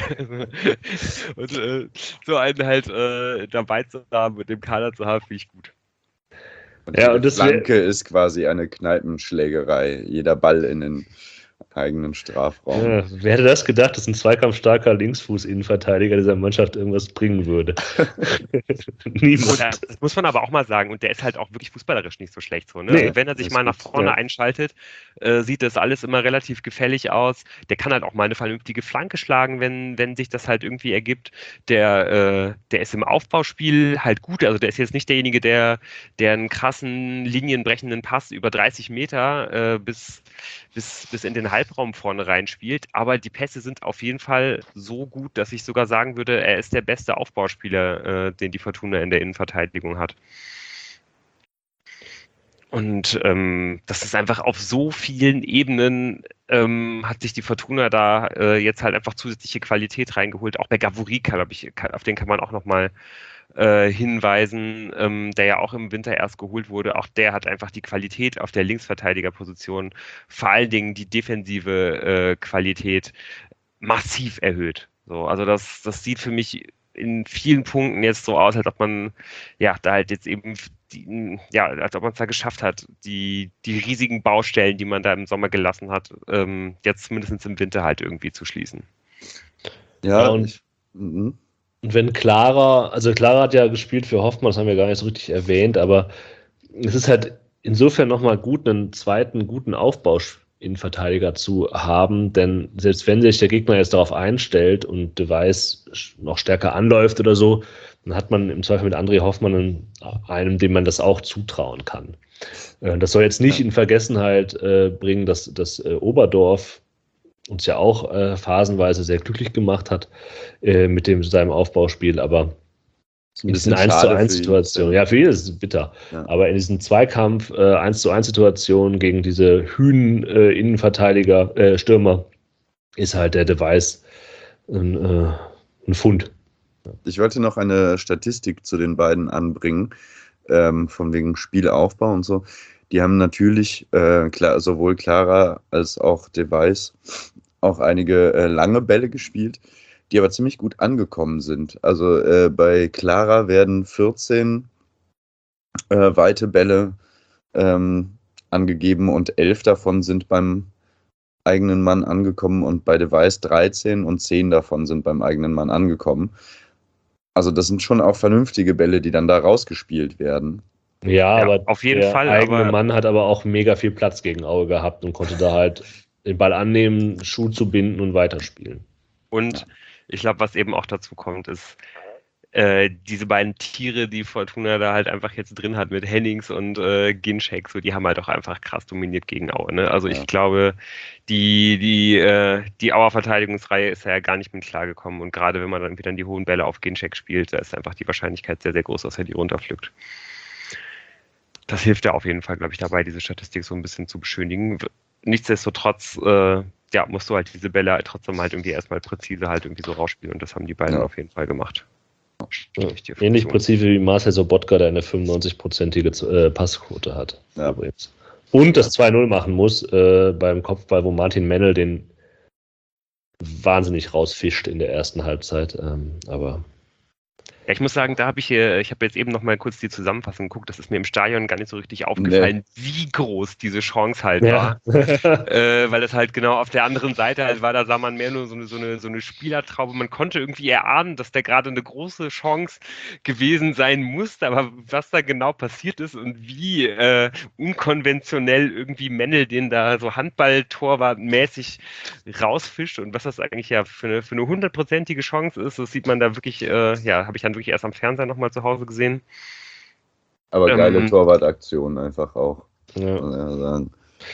Und äh, so einen halt äh, dabei zu haben, mit dem Kader zu haben, finde ich gut. Und Ja, jede und das wär- Flanke ist quasi eine Kneipenschlägerei. Jeder Ball in den eigenen Strafraum. Ja, wer hätte das gedacht, dass ein zweikampfstarker Linksfuß-Innenverteidiger dieser Mannschaft irgendwas bringen würde? Niemand. Ja, das muss man aber auch mal sagen. Und der ist halt auch wirklich fußballerisch nicht so schlecht. So, ne? Nee, Also wenn er sich ist mal nach gut, vorne ja. einschaltet, äh, sieht das alles immer relativ gefällig aus. Der kann halt auch mal eine vernünftige Flanke schlagen, wenn, wenn sich das halt irgendwie ergibt. Der, äh, der ist im Aufbauspiel halt gut. Also der ist jetzt nicht derjenige, der, der einen krassen, linienbrechenden Pass über dreißig Meter äh, bis, bis, bis in den Halbraum vorne reinspielt. Aber die Pässe sind auf jeden Fall so gut, dass ich sogar sagen würde, er ist der beste Aufbauspieler, äh, den die Fortuna in der Innenverteidigung hat. Und ähm, das ist einfach auf so vielen Ebenen, ähm, hat sich die Fortuna da äh, jetzt halt einfach zusätzliche Qualität reingeholt. Auch bei Gavurika, glaube ich, kann, auf den kann man auch nochmal äh, hinweisen, ähm, der ja auch im Winter erst geholt wurde. Auch der hat einfach die Qualität auf der Linksverteidigerposition, vor allen Dingen die defensive äh, Qualität massiv erhöht. So, also das, das sieht für mich in vielen Punkten jetzt so aus, als ob man ja da halt jetzt eben die, ja, als ob man es da geschafft hat, die, die riesigen Baustellen, die man da im Sommer gelassen hat, ähm, jetzt mindestens im Winter halt irgendwie zu schließen. Ja, Ja, und- ich, mhm. Und wenn Clara, also Clara hat ja gespielt für Hoffmann, das haben wir gar nicht so richtig erwähnt, aber es ist halt insofern nochmal gut, einen zweiten guten Aufbau-Innenverteidiger zu haben, denn selbst wenn sich der Gegner jetzt darauf einstellt und de Wijs noch stärker anläuft oder so, dann hat man im Zweifel mit André Hoffmann einen, einem, dem man das auch zutrauen kann. Äh, Das soll jetzt nicht in Vergessenheit äh, bringen, dass das äh, Oberdorf uns ja auch äh, phasenweise sehr glücklich gemacht hat äh, mit dem seinem Aufbauspiel, aber Ist in diesen eins zu eins Situationen, ja, für ihn ist es bitter, Ja. aber in diesen Zweikampf äh, eins zu eins Situationen gegen diese Hühn-Innenverteidiger, äh, Stürmer, ist halt der de Wijs ein, äh, ein Fund. Ich wollte noch eine Statistik zu den beiden anbringen, ähm, von wegen Spielaufbau und so. Die haben natürlich äh, klar, sowohl Clara als auch de Wijs auch einige äh, lange Bälle gespielt, die aber ziemlich gut angekommen sind. Also äh, bei Clara werden vierzehn äh, weite Bälle ähm, angegeben und elf davon sind beim eigenen Mann angekommen und bei de Wijs dreizehn und zehn davon sind beim eigenen Mann angekommen. Also das sind schon auch vernünftige Bälle, die dann da rausgespielt werden. Ja, Ja, aber auf jeden der Fall, eigene aber- Mann hat aber auch mega viel Platz gegen Aue gehabt und konnte da halt den Ball annehmen, Schuh zu binden und weiterspielen. Und ich glaube, was eben auch dazu kommt, ist, äh, diese beiden Tiere, die Fortuna da halt einfach jetzt drin hat mit Hennings und äh, Ginczek, so, die haben halt auch einfach krass dominiert gegen Aue. Ne? Also Ja. ich glaube, die, die, äh, die Auer Verteidigungsreihe ist ja gar nicht mit klargekommen. Und gerade wenn man dann wieder die hohen Bälle auf Ginczek spielt, da ist einfach die Wahrscheinlichkeit sehr, sehr groß, dass er die runterpflückt. Das hilft ja auf jeden Fall, glaube ich, dabei, diese Statistik so ein bisschen zu beschönigen. Nichtsdestotrotz, äh, ja, musst du halt diese Bälle halt trotzdem halt irgendwie erstmal präzise halt irgendwie so rausspielen und das haben die beiden Ja. auf jeden Fall gemacht. Ja, Ich dir ähnlich zu. präzise wie Marcel Sobotka, der eine fünfundneunzig-prozentige äh, Passquote hat. Ja. Übrigens. Und das zwei null machen muss äh, beim Kopfball, wo Martin Mennel den wahnsinnig rausfischt in der ersten Halbzeit. Ähm, aber Ja, ich muss sagen, da habe ich hier, ich habe jetzt eben noch mal kurz die Zusammenfassung geguckt, das ist mir im Stadion gar nicht so richtig aufgefallen, wie groß diese Chance halt war. Äh, weil das halt genau auf der anderen Seite halt war, da sah man mehr nur so eine, so eine, so eine Spielertraube. Man konnte irgendwie erahnen, dass da gerade eine große Chance gewesen sein musste, aber was da genau passiert ist und wie äh, unkonventionell irgendwie Mennel den da so Handball-Torwart-mäßig rausfischt und was das eigentlich ja für eine, für eine hundertprozentige Chance ist, das sieht man da wirklich, äh, ja, habe ich dann wirklich erst am Fernseher nochmal zu Hause gesehen. Aber Ähm, geile Torwartaktion einfach auch. ja. Muss man ja sagen.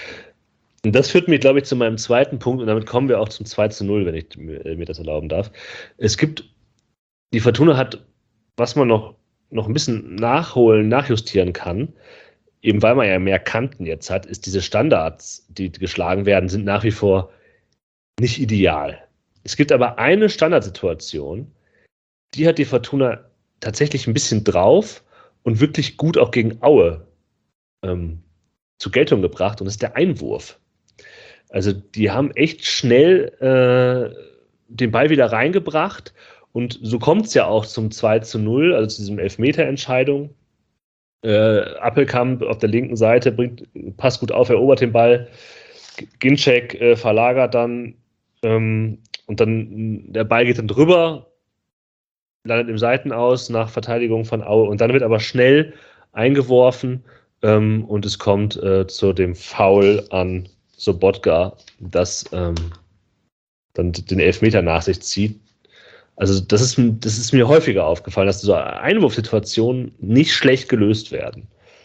Und das führt mich, glaube ich, zu meinem zweiten Punkt und damit kommen wir auch zum zwei zu null, wenn ich mir, mir das erlauben darf. Es gibt, die Fortuna hat, was man noch, noch ein bisschen nachholen, nachjustieren kann, eben weil man ja mehr Kanten jetzt hat, ist diese Standards, die geschlagen werden, sind nach wie vor nicht ideal. Es gibt aber eine Standardsituation, die hat die Fortuna tatsächlich ein bisschen drauf und wirklich gut auch gegen Aue ähm, zur Geltung gebracht und das ist der Einwurf. Also die haben echt schnell äh, den Ball wieder reingebracht und so kommt es ja auch zum zwei zu null, also zu diesem Elfmeter-Entscheidung. Äh, Appelkamp auf der linken Seite bringt, passt gut auf, erobert den Ball. Ginczek äh, verlagert dann ähm, und dann der Ball geht dann drüber, landet im Seitenaus nach Verteidigung von Aue und dann wird aber schnell eingeworfen ähm, und es kommt äh, zu dem Foul an Sobotka, das ähm, dann den Elfmeter nach sich zieht. Also das ist, das ist mir häufiger aufgefallen, dass so Einwurfsituationen nicht schlecht gelöst werden.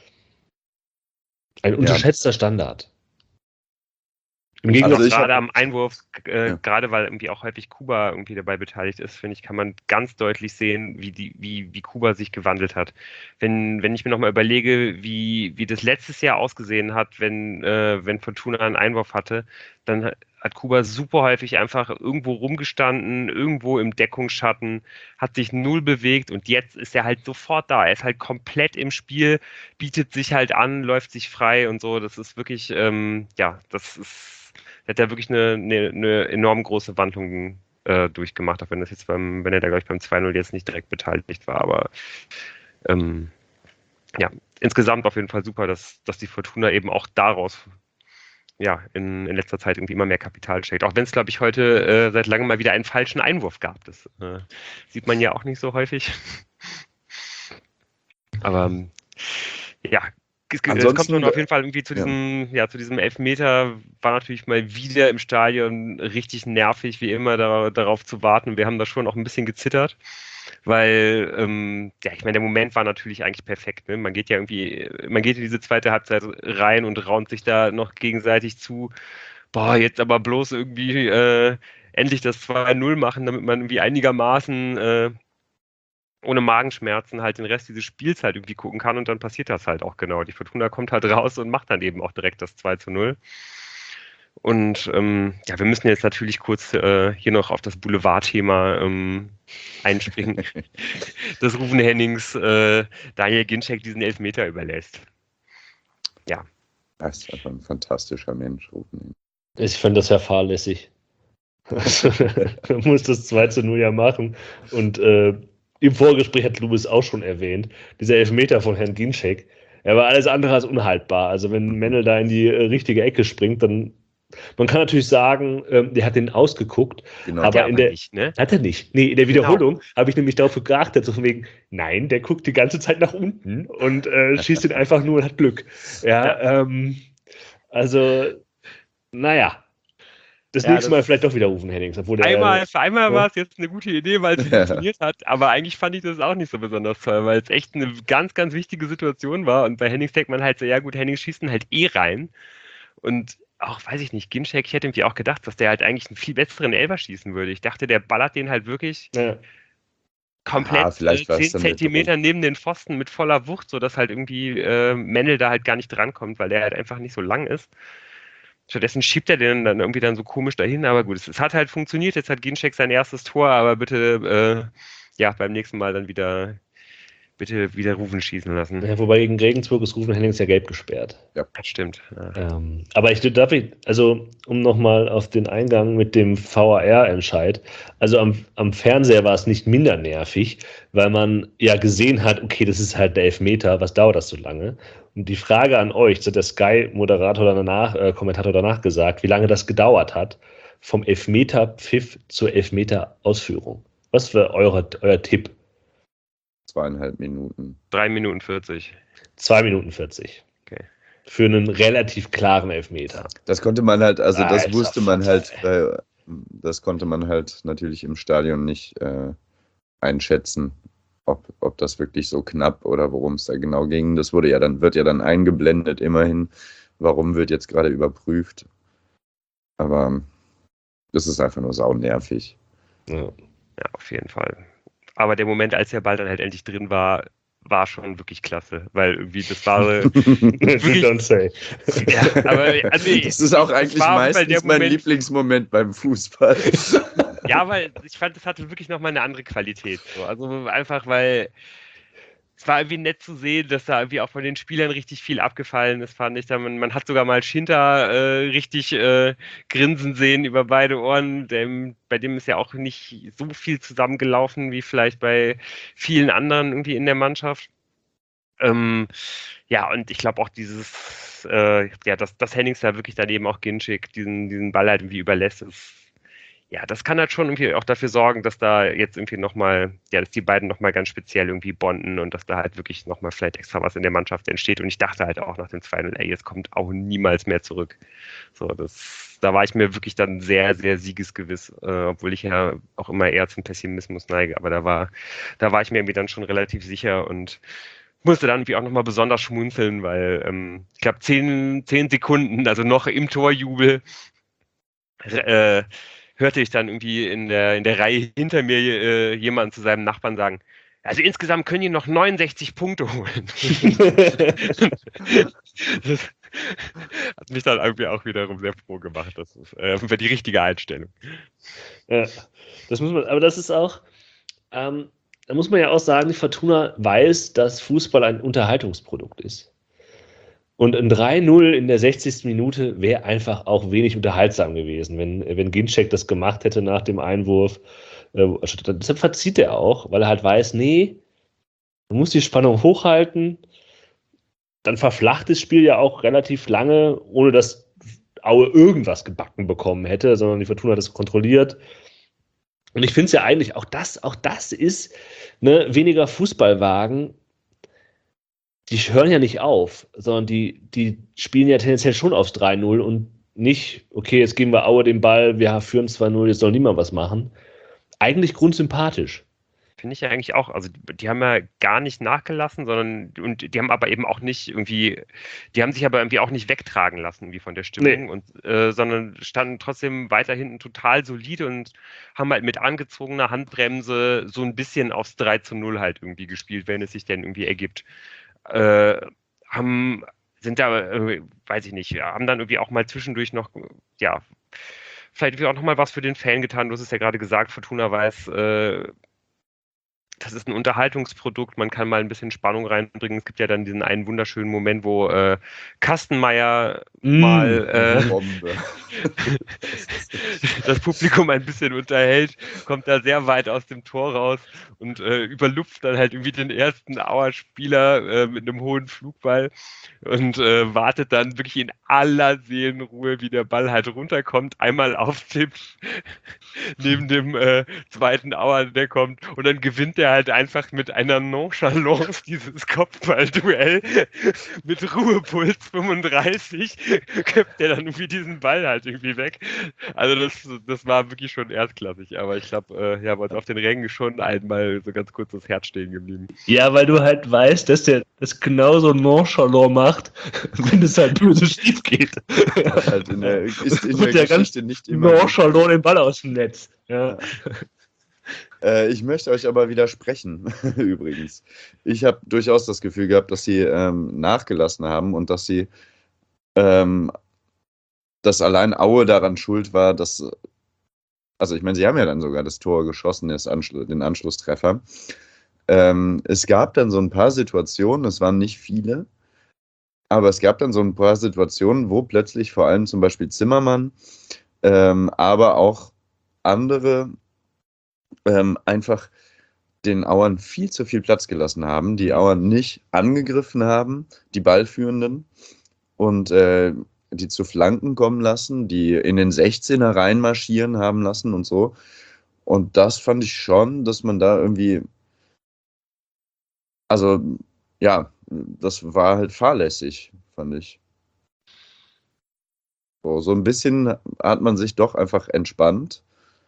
Ein unterschätzter Standard. Im Gegensatz Also ich gerade hab- am Einwurf, äh, Ja. gerade weil irgendwie auch häufig Kuba irgendwie dabei beteiligt ist, finde ich, kann man ganz deutlich sehen, wie die, wie, wie Kuba sich gewandelt hat. Wenn, wenn ich mir nochmal überlege, wie, wie das letztes Jahr ausgesehen hat, wenn, äh, wenn Fortuna einen Einwurf hatte, dann hat Kuba super häufig einfach irgendwo rumgestanden, irgendwo im Deckungsschatten, hat sich null bewegt und jetzt ist er halt sofort da. Er ist halt komplett im Spiel, bietet sich halt an, läuft sich frei und so. Das ist wirklich, ähm, ja, das ist er hat ja wirklich eine, eine, eine enorm große Wandlung äh, durchgemacht, auch wenn das jetzt beim, wenn er da, glaube ich, beim zwei null jetzt nicht direkt beteiligt war. Aber ähm, ja, insgesamt auf jeden Fall super, dass, dass die Fortuna eben auch daraus ja, in, in letzter Zeit irgendwie immer mehr Kapital steckt. Auch wenn es, glaube ich, heute äh, seit langem mal wieder einen falschen Einwurf gab. Das äh, sieht man ja auch nicht so häufig. Aber ähm, ja, es, es Ansonsten, kommt nun auf jeden Fall irgendwie zu ja. diesem, ja. zu diesem Elfmeter, war natürlich mal wieder im Stadion richtig nervig, wie immer da, darauf zu warten. Wir haben da schon auch ein bisschen gezittert, weil, ähm, ja, ich meine, der Moment war natürlich eigentlich perfekt. Ne? Man geht ja irgendwie, man geht in diese zweite Halbzeit rein und raunt sich da noch gegenseitig zu. Boah, jetzt aber bloß irgendwie äh, endlich das zwei null machen, damit man irgendwie einigermaßen äh, ohne Magenschmerzen halt den Rest dieses Spiels halt irgendwie gucken kann und dann passiert das halt auch genau. Die Fortuna kommt halt raus und macht dann eben auch direkt das zwei zu null. Und ähm, ja, wir müssen jetzt natürlich kurz äh, hier noch auf das Boulevard-Thema ähm, einspringen, dass Ruven Hennings äh, Daniel Ginczek diesen Elfmeter überlässt. Ja. Er ist einfach ein fantastischer Mensch. Ich fand das ja fahrlässig. Man muss das zwei zu null ja machen und äh, im Vorgespräch hat Lubis auch schon erwähnt, dieser Elfmeter von Herrn Ginczek, er war alles andere als unhaltbar. Also wenn Mennel da in die äh, richtige Ecke springt, dann Man kann natürlich sagen, ähm, der hat den ausgeguckt, Genau. aber Ja, in aber der nicht, ne? hat er nicht. Nee, in der Genau. Wiederholung habe ich nämlich darauf geachtet, so von wegen, nein, der guckt die ganze Zeit nach unten und äh, schießt ihn einfach nur und hat Glück. Ja, ähm, also, naja. Das Ja, nächste Mal das vielleicht doch wieder Rufen Hennings, obwohl der. einmal, für einmal Ja. war es jetzt eine gute Idee, weil es funktioniert hat, aber eigentlich fand ich das auch nicht so besonders toll, weil es echt eine ganz, ganz wichtige Situation war und bei Hennings denkt man halt so, ja gut, Hennings schießt ihn halt eh rein und auch, weiß ich nicht, Ginczek, ich hätte irgendwie auch gedacht, dass der halt eigentlich einen viel besseren Elfer schießen würde. Ich dachte, der ballert den halt wirklich Ja. komplett Ah, vielleicht äh, war es zehn dann der Zentimeter neben den Pfosten mit voller Wucht, sodass halt irgendwie äh, Mendel da halt gar nicht drankommt, weil der halt einfach nicht so lang ist. Stattdessen schiebt er den dann irgendwie dann so komisch dahin, aber gut, es, es hat halt funktioniert. Jetzt hat Ginczek sein erstes Tor, aber bitte äh, ja beim nächsten Mal dann wieder bitte wieder Rufen schießen lassen. Ja, wobei gegen Regensburg ist Rufen Hennings ja gelb gesperrt. Das stimmt. Ja. Ähm, aber ich darf ich, also um nochmal auf den Eingang mit dem V A R-Entscheid, also am, am Fernseher war es nicht minder nervig, weil man ja gesehen hat, okay, das ist halt der Elfmeter, was dauert das so lange? Und die Frage an euch, das hat der Sky-Moderator danach, äh, Kommentator danach gesagt, wie lange das gedauert hat, vom Elfmeter-Pfiff zur Elfmeter-Ausführung. Was war eure, euer Tipp? Zweieinhalb Minuten. Drei Minuten vierzig. Zwei Minuten vierzig. Okay. Für einen relativ klaren Elfmeter. Das konnte man halt, also das Alter wusste man Vater, halt, bei, das konnte man halt natürlich im Stadion nicht äh, einschätzen, ob, ob das wirklich so knapp oder worum es da genau ging. Das wurde ja dann, wird ja dann eingeblendet, immerhin. Warum wird jetzt gerade überprüft? Aber das ist einfach nur saunervig. Ja. Ja, auf jeden Fall. Aber der Moment, als der Ball dann halt endlich drin war, war schon wirklich klasse, weil irgendwie das war wirklich, Don't say. ja, aber also Das ist auch eigentlich meistens mein Moment, Lieblingsmoment beim Fußball. Ja, weil ich fand, das hatte wirklich nochmal eine andere Qualität. So. Also einfach, weil es war irgendwie nett zu sehen, dass da irgendwie auch von den Spielern richtig viel abgefallen ist, fand ich. Da man, man hat sogar mal Schinter äh, richtig äh, grinsen sehen über beide Ohren. Dem, bei dem ist ja auch nicht so viel zusammengelaufen wie vielleicht bei vielen anderen irgendwie in der Mannschaft. Ähm, ja, und ich glaube auch dieses, äh, ja, dass, dass Hennings da wirklich daneben auch Ginczek diesen, diesen Ball halt irgendwie überlässt, ist, ja, das kann halt schon irgendwie auch dafür sorgen, dass da jetzt irgendwie nochmal, ja, dass die beiden nochmal ganz speziell irgendwie bonden und dass da halt wirklich nochmal vielleicht extra was in der Mannschaft entsteht. Und ich dachte halt auch nach dem zwei null, ey, jetzt kommt auch niemals mehr zurück. So, das, da war ich mir wirklich dann sehr, sehr siegesgewiss, äh, obwohl ich ja auch immer eher zum Pessimismus neige. Aber da war, da war ich mir irgendwie dann schon relativ sicher und musste dann irgendwie auch nochmal besonders schmunzeln, weil ähm, ich glaube, zehn, zehn Sekunden, also noch im Torjubel, äh, hörte ich dann irgendwie in der, in der Reihe hinter mir äh, jemanden zu seinem Nachbarn sagen, also insgesamt können die noch neunundsechzig Punkte holen. Das hat mich dann irgendwie auch wiederum sehr froh gemacht. Das ist äh, die richtige Einstellung. Ja, das muss man, aber das ist auch, ähm, da muss man ja auch sagen, die Fortuna weiß, dass Fußball ein Unterhaltungsprodukt ist. Und ein drei null in der sechzigsten Minute wäre einfach auch wenig unterhaltsam gewesen, wenn, wenn Ginczek das gemacht hätte nach dem Einwurf. Äh, deshalb verzieht er auch, weil er halt weiß, nee, man muss die Spannung hochhalten. Dann verflacht das Spiel ja auch relativ lange, ohne dass Aue irgendwas gebacken bekommen hätte, sondern die Fortuna hat es kontrolliert. Und ich finde es ja eigentlich, auch das, auch das ist ne, weniger Fußballwagen. Die hören ja nicht auf, sondern die, die spielen ja tendenziell schon aufs drei null und nicht, okay, jetzt geben wir Aue den Ball, wir führen zwei null, jetzt soll niemand was machen. Eigentlich grundsympathisch. Finde ich ja eigentlich auch, also die, die haben ja gar nicht nachgelassen, sondern und die haben aber eben auch nicht irgendwie, die haben sich aber irgendwie auch nicht wegtragen lassen irgendwie von der Stimmung Nee. und äh, sondern standen trotzdem weiter hinten total solide und haben halt mit angezogener Handbremse so ein bisschen aufs drei zu null halt irgendwie gespielt, wenn es sich denn irgendwie ergibt. Äh, haben, sind da, äh, weiß ich nicht, haben dann irgendwie auch mal zwischendurch noch, ja, vielleicht irgendwie auch noch mal was für den Fan getan. Du hast es ja gerade gesagt, Fortuna weiß, äh, das ist ein Unterhaltungsprodukt, man kann mal ein bisschen Spannung reinbringen. Es gibt ja dann diesen einen wunderschönen Moment, wo äh, Kastenmeier mal äh, Bombe. das Publikum ein bisschen unterhält, kommt da sehr weit aus dem Tor raus und äh, überlupft dann halt irgendwie den ersten Auer-Spieler äh, mit einem hohen Flugball und äh, wartet dann wirklich in aller Seelenruhe, wie der Ball halt runterkommt, einmal auftippt neben dem äh, zweiten Auer, der kommt, und dann gewinnt er halt einfach mit einer Nonchalance dieses Kopfballduell mit Ruhepuls fünfunddreißig, köpft er dann irgendwie diesen Ball halt irgendwie weg. Also das, das war wirklich schon erstklassig, aber ich glaube, äh, ja, bei uns auf den Rängen schon einmal so ganz kurz das Herz stehen geblieben. Ja, weil du halt weißt, dass der das genauso nonchalant macht, wenn es halt böse schief geht. Halt in der, ist in Und der der ganz Geschichte nicht immer. nonchalant den Ball aus dem Netz. Ja. Äh, ich möchte euch aber widersprechen, übrigens. Ich habe durchaus das Gefühl gehabt, dass sie ähm, nachgelassen haben und dass sie, ähm, dass allein Aue daran schuld war, dass, also ich meine, sie haben ja dann sogar das Tor geschossen, das Anschlu- den Anschlusstreffer. Ähm, es gab dann so ein paar Situationen, es waren nicht viele, aber es gab dann so ein paar Situationen, wo plötzlich vor allem zum Beispiel Zimmermann, ähm, aber auch andere ähm, einfach den Auern viel zu viel Platz gelassen haben, die Auern nicht angegriffen haben, die Ballführenden, und äh, die zu Flanken kommen lassen, die in den sechzehner reinmarschieren haben lassen und so. Und das fand ich schon, dass man da irgendwie, also ja, das war halt fahrlässig, fand ich. So, so ein bisschen hat man sich doch einfach entspannt.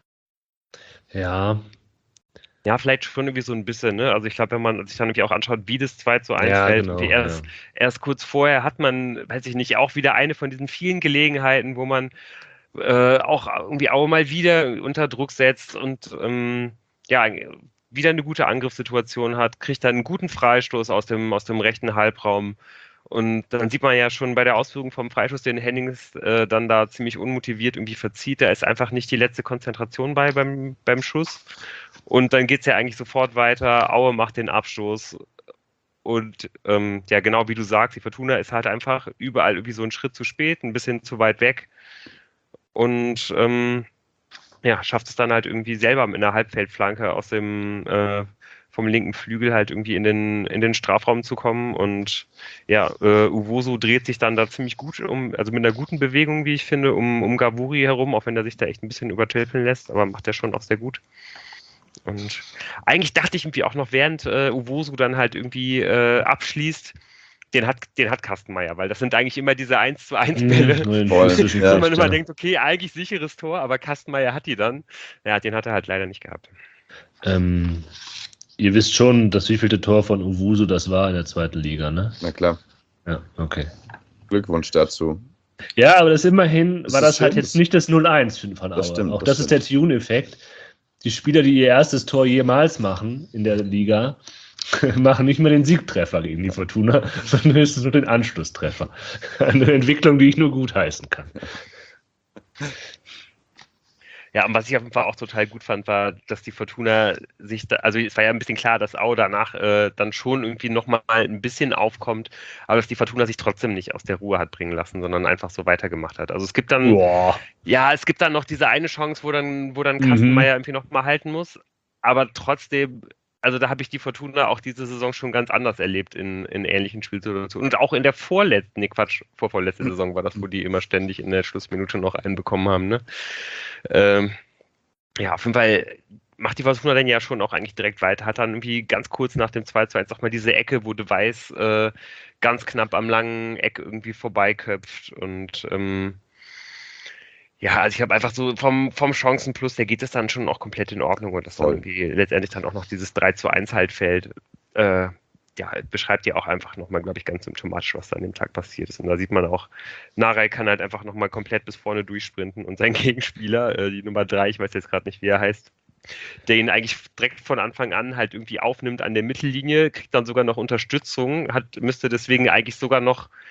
Ja. Ja, vielleicht schon irgendwie so ein bisschen, ne? Also ich glaube, wenn man sich dann irgendwie auch anschaut, wie das zwei zu eins Ja, fällt, genau, irgendwie erst, ja. erst kurz vorher hat man, weiß ich nicht, auch wieder eine von diesen vielen Gelegenheiten, wo man äh, auch irgendwie auch mal wieder unter Druck setzt und ähm, ja, wieder eine gute Angriffssituation hat, kriegt dann einen guten Freistoß aus dem, aus dem rechten Halbraum. Und dann sieht man ja schon bei der Ausführung vom Freischuss, den Hennings äh, dann da ziemlich unmotiviert irgendwie verzieht. Da ist einfach nicht die letzte Konzentration bei beim, beim Schuss. Und dann geht es ja eigentlich sofort weiter. Aue macht den Abstoß. Und ähm, ja, genau wie du sagst, die Fortuna ist halt einfach überall irgendwie so einen Schritt zu spät, ein bisschen zu weit weg. Und ähm, ja, schafft es dann halt irgendwie selber mit einer Halbfeldflanke aus dem äh, vom linken Flügel halt irgendwie in den, in den Strafraum zu kommen. Und ja, äh, Uwosu dreht sich dann da ziemlich gut um, also mit einer guten Bewegung, wie ich finde, um, um Gavuri herum, auch wenn er sich da echt ein bisschen übertölpeln lässt, aber macht er schon auch sehr gut. Und eigentlich dachte ich irgendwie auch noch, während äh, Uwosu dann halt irgendwie äh, abschließt, den hat, den hat Kastenmeier, weil das sind eigentlich immer diese eins zu eins Bälle, Mhm, Voll, zwischen ja. wo man immer ja. denkt, okay, eigentlich sicheres Tor, aber Kastenmeier hat die dann. Ja, den hat er halt leider nicht gehabt. Ähm, ihr wisst schon, das wievielte Tor von Uwosu das war in der zweiten Liga, ne? Na klar, Ja, okay. Glückwunsch dazu. Ja, aber das immerhin Das war ist das halt schön, jetzt das- nicht das null eins von Aue. Das stimmt, Auch das das ist der Tune-Effekt. Die Spieler, die ihr erstes Tor jemals machen in der Liga, machen nicht mehr den Siegtreffer gegen die Fortuna, sondern höchstens nur den Anschlusstreffer. Eine Entwicklung, die ich nur gutheißen kann. Ja, und was ich auf jeden Fall auch total gut fand, war, dass die Fortuna sich, da, also es war ja ein bisschen klar, dass Aue danach äh, dann schon irgendwie nochmal ein bisschen aufkommt, aber dass die Fortuna sich trotzdem nicht aus der Ruhe hat bringen lassen, sondern einfach so weitergemacht hat. Also es gibt dann, Boah. ja, es gibt dann noch diese eine Chance, wo dann, wo dann Mhm. Kastenmeier irgendwie nochmal halten muss, aber trotzdem, also da habe ich die Fortuna auch diese Saison schon ganz anders erlebt in, in ähnlichen Spielsituationen. Und auch in der vorletzten, nee Quatsch, vorvorletzte Saison war das, wo die immer ständig in der Schlussminute noch einen bekommen haben, ne? Ähm, ja, auf jeden Fall macht die Fortuna dann ja schon auch eigentlich direkt weiter. Hat dann irgendwie ganz kurz nach dem zwei zu eins auch mal diese Ecke, wo De Weiß äh, ganz knapp am langen Eck irgendwie vorbeiköpft. Und ähm, ja, also ich habe einfach so vom, vom Chancenplus, der geht es dann schon auch komplett in Ordnung. Und dass dann Voll. irgendwie letztendlich dann auch noch dieses drei zu eins halt fällt. Äh, ja, beschreibt ja auch einfach nochmal, glaube ich, ganz symptomatisch, was da an dem Tag passiert ist. Und da sieht man auch, Narei kann halt einfach nochmal komplett bis vorne durchsprinten und sein Gegenspieler, äh, die Nummer drei, ich weiß jetzt gerade nicht, wie er heißt, der ihn eigentlich direkt von Anfang an halt irgendwie aufnimmt an der Mittellinie, kriegt dann sogar noch Unterstützung, hat, müsste deswegen eigentlich sogar noch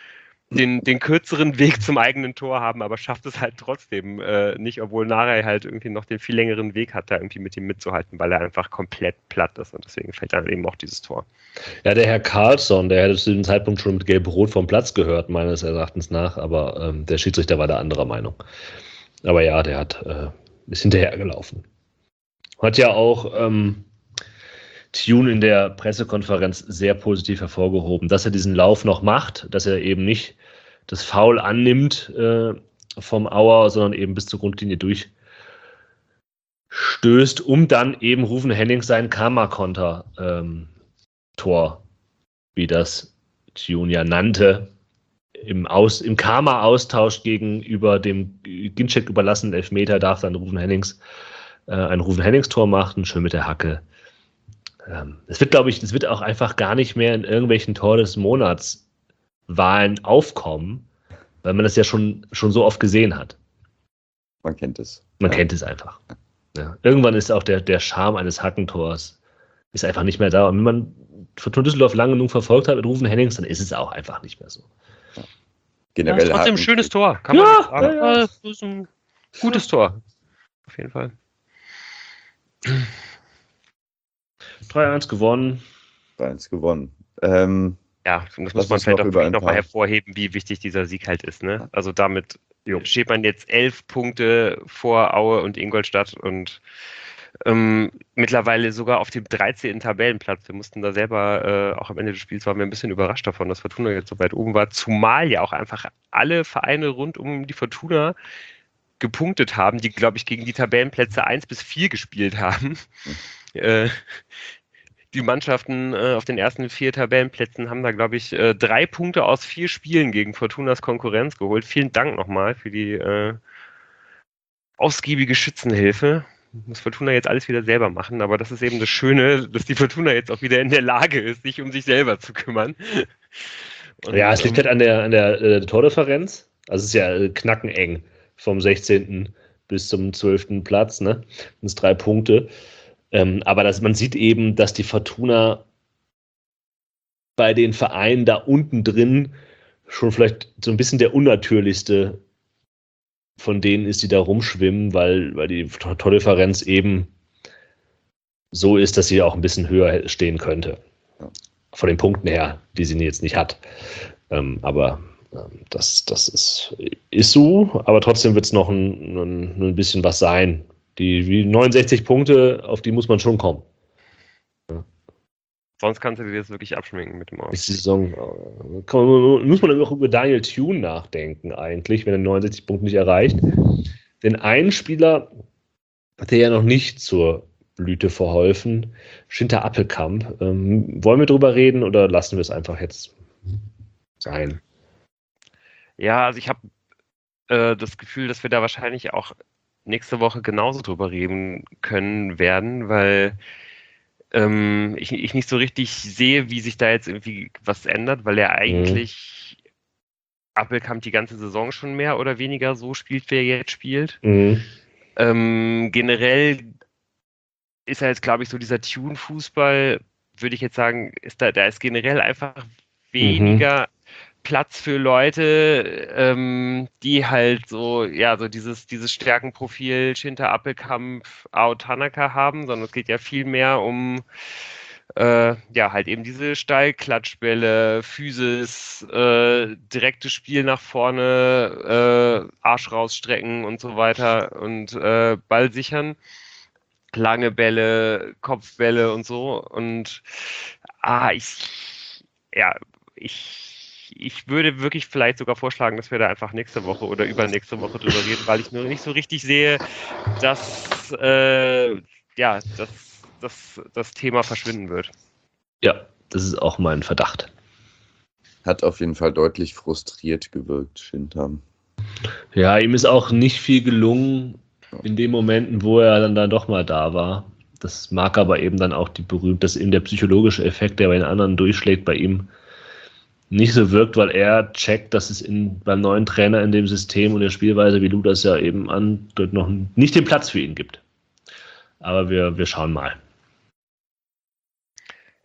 den, den kürzeren Weg zum eigenen Tor haben, aber schafft es halt trotzdem äh, nicht, obwohl Narei halt irgendwie noch den viel längeren Weg hat, da irgendwie mit ihm mitzuhalten, weil er einfach komplett platt ist und deswegen fällt dann eben auch dieses Tor. Ja, der Herr Carlsson, der hätte zu dem Zeitpunkt schon mit Gelb-Rot vom Platz gehört, meines Erachtens nach, aber ähm, der Schiedsrichter war da anderer Meinung. Aber ja, der hat äh, ist hinterhergelaufen. Hat ja auch ähm, Thune in der Pressekonferenz sehr positiv hervorgehoben, dass er diesen Lauf noch macht, dass er eben nicht das Foul annimmt äh, vom Auer, sondern eben bis zur Grundlinie durchstößt, um dann eben Ruven Hennings seinen Karma-Konter ähm, Tor, wie das Thune ja nannte, im, Aus, im Karma-Austausch gegenüber dem Ginczek überlassenen Elfmeter darf dann Ruven Hennings äh, ein Ruven Hennings-Tor machen, schön mit der Hacke. Ähm, es wird, glaube ich, es wird auch einfach gar nicht mehr in irgendwelchen Tor des Monats Wahlen aufkommen, weil man das ja schon, schon so oft gesehen hat. Man kennt es. Man ja. kennt es einfach. Ja. Irgendwann ist auch der, der Charme eines Hackentors ist einfach nicht mehr da. Und wenn man Fortuna Düsseldorf lange genug verfolgt hat mit Ruven Hennings, dann ist es auch einfach nicht mehr so. Ja. Generell ja, ist trotzdem ein schönes Tor. Kann ja, man nicht sagen. Ja, ja. Das ist ein gutes Tor. Auf jeden Fall. drei eins gewonnen. drei eins gewonnen. Ähm, Ja, und das Lass muss man uns vielleicht noch auch über ein noch mal paar- hervorheben, wie wichtig dieser Sieg halt ist. Ne? Also damit Jo. steht man jetzt elf Punkte vor Aue und Ingolstadt und ähm, mittlerweile sogar auf dem dreizehnten Tabellenplatz. Wir mussten da selber, äh, auch am Ende des Spiels waren wir ein bisschen überrascht davon, dass Fortuna jetzt so weit oben war, zumal ja auch einfach alle Vereine rund um die Fortuna gepunktet haben, die, glaube ich, gegen die Tabellenplätze eins bis vier gespielt haben. Mhm. Äh, Die Mannschaften äh, auf den ersten vier Tabellenplätzen haben da, glaube ich, äh, drei Punkte aus vier Spielen gegen Fortunas Konkurrenz geholt. Vielen Dank nochmal für die äh, ausgiebige Schützenhilfe. Muss Fortuna jetzt alles wieder selber machen, aber das ist eben das Schöne, dass die Fortuna jetzt auch wieder in der Lage ist, sich um sich selber zu kümmern. Und, ja, es liegt ähm, halt an der, an der äh, Tordifferenz. Also es ist ja äh, knackeneng vom sechzehnten bis zum zwölften Platz, ne? Das sind drei Punkte. Ähm, aber das, man sieht eben, dass die Fortuna bei den Vereinen da unten drin schon vielleicht so ein bisschen der unnatürlichste von denen ist, die da rumschwimmen, weil, weil die Tordifferenz eben so ist, dass sie auch ein bisschen höher stehen könnte. Ja. Von den Punkten her, die sie jetzt nicht hat. Ähm, aber ähm, das, das ist, ist so, aber trotzdem wird es noch ein, ein, ein bisschen was sein. Die, die neunundsechzig Punkte, auf die muss man schon kommen. sonst kannst du dir das wirklich abschminken mit dem Aus. Ist die Saison, äh, kann man, muss man auch über Daniel Thune nachdenken eigentlich, wenn er neunundsechzig Punkte nicht erreicht. Denn ein Spieler hat er ja noch nicht zur Blüte verholfen, Schinter Appelkamp. Ähm, wollen wir drüber reden oder lassen wir es einfach jetzt sein? Ja, also ich habe äh, das Gefühl, dass wir da wahrscheinlich auch nächste Woche genauso drüber reden können werden, weil ähm, ich, ich nicht so richtig sehe, wie sich da jetzt irgendwie was ändert, weil er eigentlich mhm. Appelkamp die ganze Saison schon mehr oder weniger so spielt, wie er jetzt spielt. Mhm. Ähm, generell ist er jetzt, glaube ich, so dieser Tune-Fußball, würde ich jetzt sagen, ist da, da ist generell einfach weniger mhm. Platz für Leute, ähm, die halt so, ja, so dieses, dieses Stärkenprofil Schinter Appelkamp, Ao Tanaka haben, sondern es geht ja viel mehr um äh, ja, halt eben diese Steilklatschbälle, Physis, äh, direktes Spiel nach vorne, äh, Arsch rausstrecken und so weiter und äh, Ball sichern. Lange Bälle, Kopfbälle und so. Und ah, ich, ja, ich, ich würde wirklich vielleicht sogar vorschlagen, dass wir da einfach nächste Woche oder übernächste Woche drüber reden, weil ich nur nicht so richtig sehe, dass äh, ja, dass, dass das Thema verschwinden wird. Ja, das ist auch mein Verdacht. Hat auf jeden Fall deutlich frustriert gewirkt, Schinter. Ja, ihm ist auch nicht viel gelungen in den Momenten, wo er dann, dann doch mal da war. Das mag aber eben dann auch die berühmte, dass eben der psychologische Effekt, der bei den anderen durchschlägt, bei ihm nicht so wirkt, weil er checkt, dass es in, beim neuen Trainer in dem System und der Spielweise, wie Lou das ja eben andeutet, noch nicht den Platz für ihn gibt. Aber wir, wir schauen mal.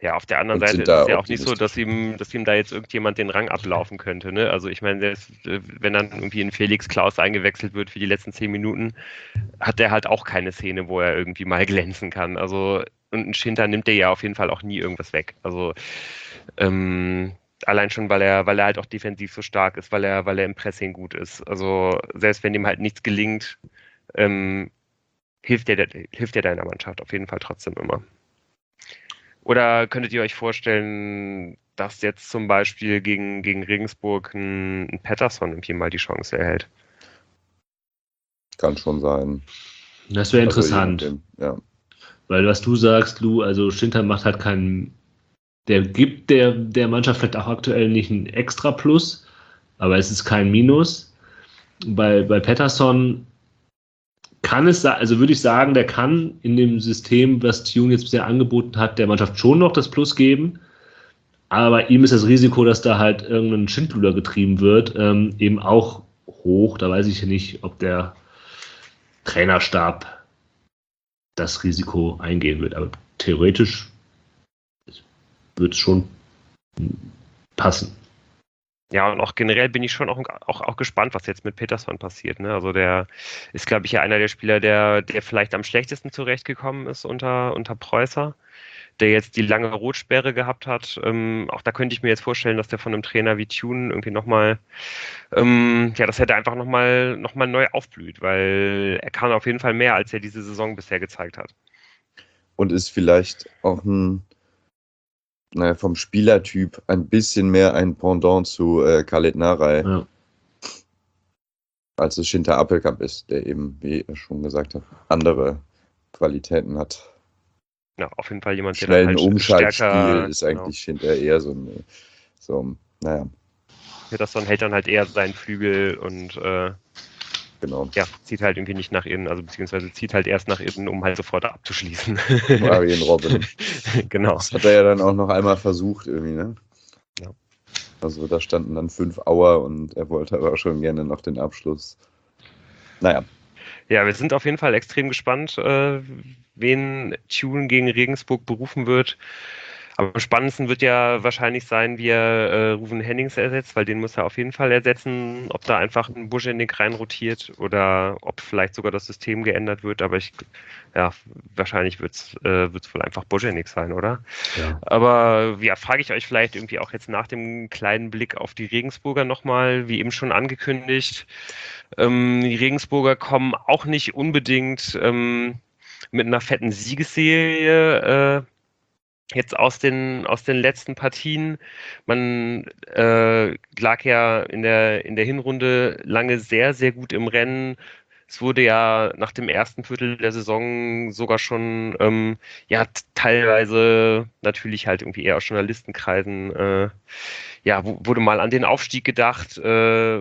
Ja, auf der anderen Und Seite sind ist es da ja auch nicht so, optimistisch. dass ihm, dass ihm da jetzt irgendjemand den Rang ablaufen könnte. Ne? Also ich meine, selbst, äh, wenn dann irgendwie ein Felix Klaus eingewechselt wird für die letzten zehn Minuten, hat der halt auch keine Szene, wo er irgendwie mal glänzen kann. Also und ein Schinter nimmt der ja auf jeden Fall auch nie irgendwas weg. Also ähm, allein schon, weil er, weil er halt auch defensiv so stark ist, weil er, weil er im Pressing gut ist. Also selbst wenn ihm halt nichts gelingt, ähm, hilft der, hilft der deiner Mannschaft auf jeden Fall trotzdem immer. Oder könntet ihr euch vorstellen, dass jetzt zum Beispiel gegen, gegen Regensburg ein, ein Pettersson irgendwie mal die Chance erhält? Kann schon sein. Das wäre Also, je interessant. nachdem, ja. Weil was du sagst, Lou, also Schinter macht halt keinen, der gibt der, der Mannschaft vielleicht auch aktuell nicht ein extra Plus, aber es ist kein Minus. Bei, bei Pettersson kann es, sa- also würde ich sagen, der kann in dem System, was Tune jetzt bisher angeboten hat, der Mannschaft schon noch das Plus geben. Aber bei ihm ist das Risiko, dass da halt irgendein Schindluder getrieben wird, ähm, eben auch hoch. Da weiß ich nicht, ob der Trainerstab das Risiko eingehen wird. Aber theoretisch wird es schon passen. Ja, und auch generell bin ich schon auch, auch, auch gespannt, was jetzt mit Petersson passiert. Ne? Also der ist, glaube ich, ja einer der Spieler, der, der vielleicht am schlechtesten zurechtgekommen ist unter, unter Preußer, der jetzt die lange Rotsperre gehabt hat. Ähm, auch da könnte ich mir jetzt vorstellen, dass der von einem Trainer wie Tune irgendwie nochmal, ähm, ja, dass er da einfach nochmal noch mal neu aufblüht, weil er kann auf jeden Fall mehr, als er diese Saison bisher gezeigt hat. Und ist vielleicht auch ein, naja, vom Spielertyp ein bisschen mehr ein Pendant zu äh, Khaled Narei, Ja. als es Schinter Appelkamp ist, der eben, wie ihr schon gesagt habt, andere Qualitäten hat. Ja, auf jeden Fall jemand, der dann Schnellen halt Umschaltspiel stärker, ist genau. eigentlich Schinter eher so ein, so, naja, Petersson hält dann halt eher seinen Flügel und äh, genau. ja, zieht halt irgendwie nicht nach innen, also beziehungsweise zieht halt erst nach innen, um halt sofort abzuschließen. Arjen Robben. Genau. Das hat er ja dann auch noch einmal versucht irgendwie, ne? Ja. Also da standen dann fünf Auer und er wollte aber schon gerne noch den Abschluss. Naja. Ja, wir sind auf jeden Fall extrem gespannt, äh, wen Tune gegen Regensburg berufen wird. Am spannendsten wird ja wahrscheinlich sein, wie er äh, Ruven Hennings ersetzt, weil den muss er auf jeden Fall ersetzen. Ob da einfach ein Buschendig rein rotiert oder ob vielleicht sogar das System geändert wird. Aber ich, ja, wahrscheinlich wird es äh, wird's wohl einfach Buschendig sein, oder? Ja. Aber ja, frage ich euch vielleicht irgendwie auch jetzt nach dem kleinen Blick auf die Regensburger nochmal, wie eben schon angekündigt. Ähm, die Regensburger kommen auch nicht unbedingt ähm, mit einer fetten Siegesserie äh, jetzt aus den, aus den letzten Partien. Man äh, lag ja in der, in der Hinrunde lange sehr, sehr gut im Rennen. Es wurde ja nach dem ersten Viertel der Saison sogar schon, ähm, ja, t- teilweise natürlich halt irgendwie eher aus Journalistenkreisen, äh, ja, w- wurde mal an den Aufstieg gedacht. Äh,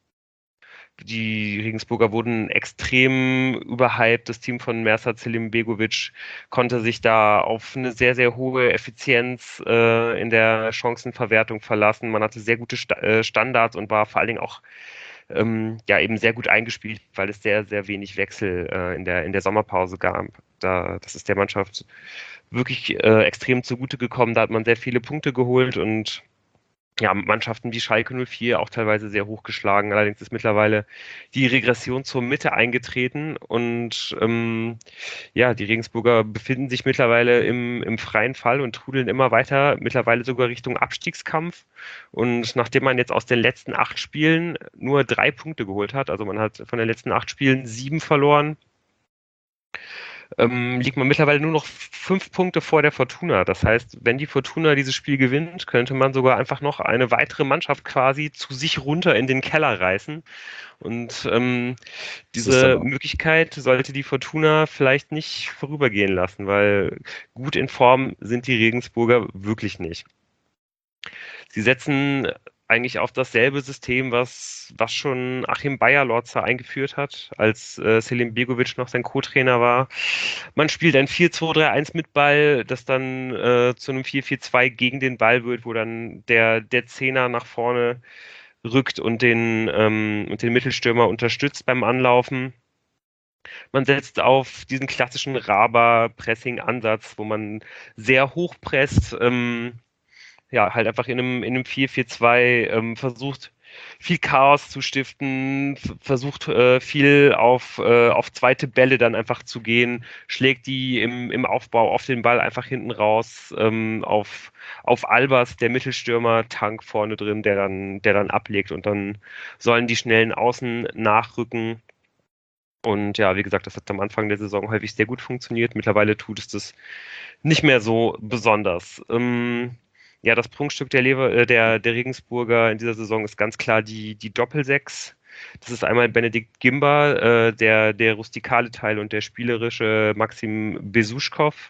die Regensburger wurden extrem überhyped. Das Team von Mersat Selimbegovic konnte sich da auf eine sehr, sehr hohe Effizienz äh, in der Chancenverwertung verlassen. Man hatte sehr gute Sta äh, Standards und war vor allen Dingen auch ähm, ja eben sehr gut eingespielt, weil es sehr, sehr wenig Wechsel äh, in der, in der Sommerpause gab. Da, das ist der Mannschaft wirklich äh, extrem zugute gekommen. Da hat man sehr viele Punkte geholt und ja, Mannschaften wie Schalke null vier auch teilweise sehr hochgeschlagen. Allerdings ist mittlerweile die Regression zur Mitte eingetreten und ähm, ja, die Regensburger befinden sich mittlerweile im, im freien Fall und trudeln immer weiter, mittlerweile sogar Richtung Abstiegskampf. Und nachdem man jetzt aus den letzten acht Spielen nur drei Punkte geholt hat, also man hat von den letzten acht Spielen sieben verloren, ähm, liegt man mittlerweile nur noch fünf Punkte vor der Fortuna. Das heißt, wenn die Fortuna dieses Spiel gewinnt, könnte man sogar einfach noch eine weitere Mannschaft quasi zu sich runter in den Keller reißen. Und ähm, Das ist diese dann auch, Möglichkeit sollte die Fortuna vielleicht nicht vorübergehen lassen, weil gut in Form sind die Regensburger wirklich nicht. Sie setzen eigentlich auf dasselbe System, was, was schon Achim Beyer-Lorzer eingeführt hat, als äh, Selim Begovic noch sein Co-Trainer war. Man spielt ein vier zwei drei eins mit Ball, das dann äh, zu einem vier vier zwei gegen den Ball wird, wo dann der, der Zehner nach vorne rückt und den, ähm, und den Mittelstürmer unterstützt beim Anlaufen. Man setzt auf diesen klassischen Raba-Pressing-Ansatz, wo man sehr hoch presst, ähm, ja, halt einfach in einem, in einem vier vier zwei ähm, versucht, viel Chaos zu stiften, f- versucht äh, viel auf, äh, auf zweite Bälle dann einfach zu gehen, schlägt die im, im Aufbau auf den Ball einfach hinten raus, ähm, auf, auf Albers, der Mittelstürmer, Tank vorne drin, der dann, der dann ablegt und dann sollen die schnellen Außen nachrücken. Und ja, wie gesagt, das hat am Anfang der Saison häufig sehr gut funktioniert. Mittlerweile tut es das nicht mehr so besonders. Ähm, ja, das Prunkstück der, Lever, äh, der, der Regensburger in dieser Saison ist ganz klar die, die Doppelsechs. Das ist einmal Benedikt Gimba, äh, der, der rustikale Teil und der spielerische Maxim Besuschkow.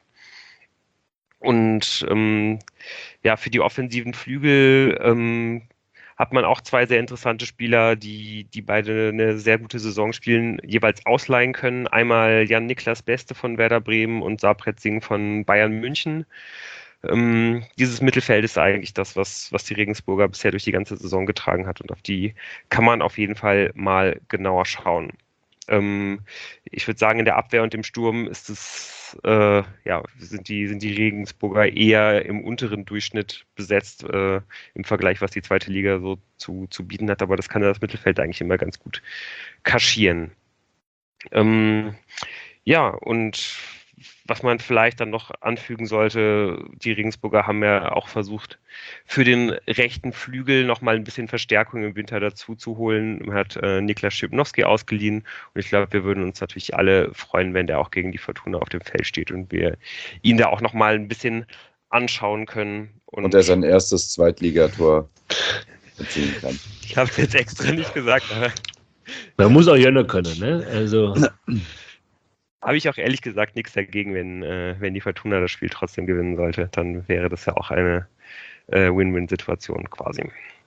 Und ähm, ja, für die offensiven Flügel ähm, hat man auch zwei sehr interessante Spieler, die, die beide eine sehr gute Saison spielen, jeweils ausleihen können. Einmal Jan-Niklas Beste von Werder Bremen und Sarpret Singh von Bayern München. Ähm, dieses Mittelfeld ist eigentlich das, was, was die Regensburger bisher durch die ganze Saison getragen hat und auf die kann man auf jeden Fall mal genauer schauen. Ähm, ich würde sagen, in der Abwehr und im Sturm ist es, äh, ja, sind die, sind die Regensburger eher im unteren Durchschnitt besetzt, äh, im Vergleich, was die zweite Liga so zu, zu bieten hat, aber das kann das Mittelfeld eigentlich immer ganz gut kaschieren. Ähm, ja, und was man vielleicht dann noch anfügen sollte, die Regensburger haben ja auch versucht, für den rechten Flügel nochmal ein bisschen Verstärkung im Winter dazu zu holen. Man hat äh, Niklas Schipnowski ausgeliehen und ich glaube, wir würden uns natürlich alle freuen, wenn der auch gegen die Fortuna auf dem Feld steht und wir ihn da auch nochmal ein bisschen anschauen können. Und, und er sein erstes Zweitligator erzielen kann. Ich habe es jetzt extra nicht gesagt, aber man muss auch Jönne können, ne? Also habe ich auch ehrlich gesagt nichts dagegen, wenn, äh, wenn die Fortuna das Spiel trotzdem gewinnen sollte. Dann wäre das ja auch eine äh, Win-Win-Situation quasi.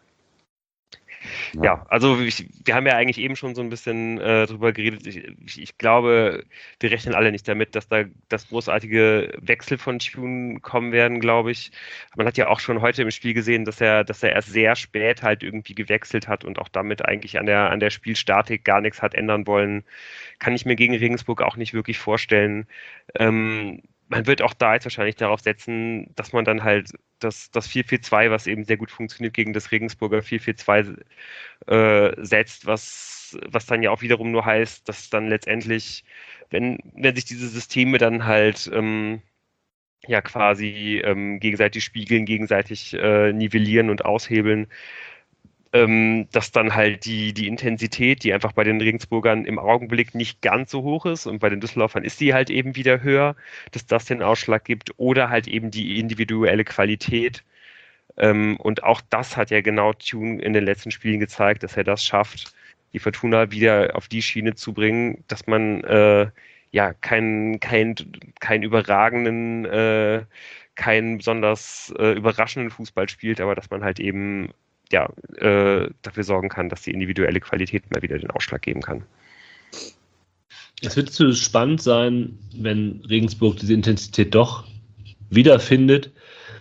Ja, ja also ich, wir haben ja eigentlich eben schon so ein bisschen äh, drüber geredet. Ich, ich, ich glaube, wir rechnen alle nicht damit, dass da das großartige Wechsel von Tune kommen werden, glaube ich. Man hat ja auch schon heute im Spiel gesehen, dass er, dass er erst sehr spät halt irgendwie gewechselt hat und auch damit eigentlich an der, an der Spielstatik gar nichts hat ändern wollen. Kann ich mir gegen Regensburg auch nicht wirklich vorstellen. Ähm, man wird auch da jetzt wahrscheinlich darauf setzen, dass man dann halt das, das vier vier zwei, was eben sehr gut funktioniert, gegen das Regensburger vier vier zwei äh, setzt, was, was dann ja auch wiederum nur heißt, dass dann letztendlich, wenn, wenn sich diese Systeme dann halt ähm, ja quasi ähm, gegenseitig spiegeln, gegenseitig äh, nivellieren und aushebeln, ähm, dass dann halt die, die Intensität, die einfach bei den Regensburgern im Augenblick nicht ganz so hoch ist und bei den Düsseldorfern ist die halt eben wieder höher, dass das den Ausschlag gibt oder halt eben die individuelle Qualität. Ähm, und auch das hat ja genau Tune in den letzten Spielen gezeigt, dass er das schafft, die Fortuna wieder auf die Schiene zu bringen, dass man äh, ja keinen kein, kein überragenden, äh, keinen besonders äh, überraschenden Fußball spielt, aber dass man halt eben ja, äh, dafür sorgen kann, dass die individuelle Qualität mal wieder den Ausschlag geben kann. Es wird so spannend sein, wenn Regensburg diese Intensität doch wiederfindet,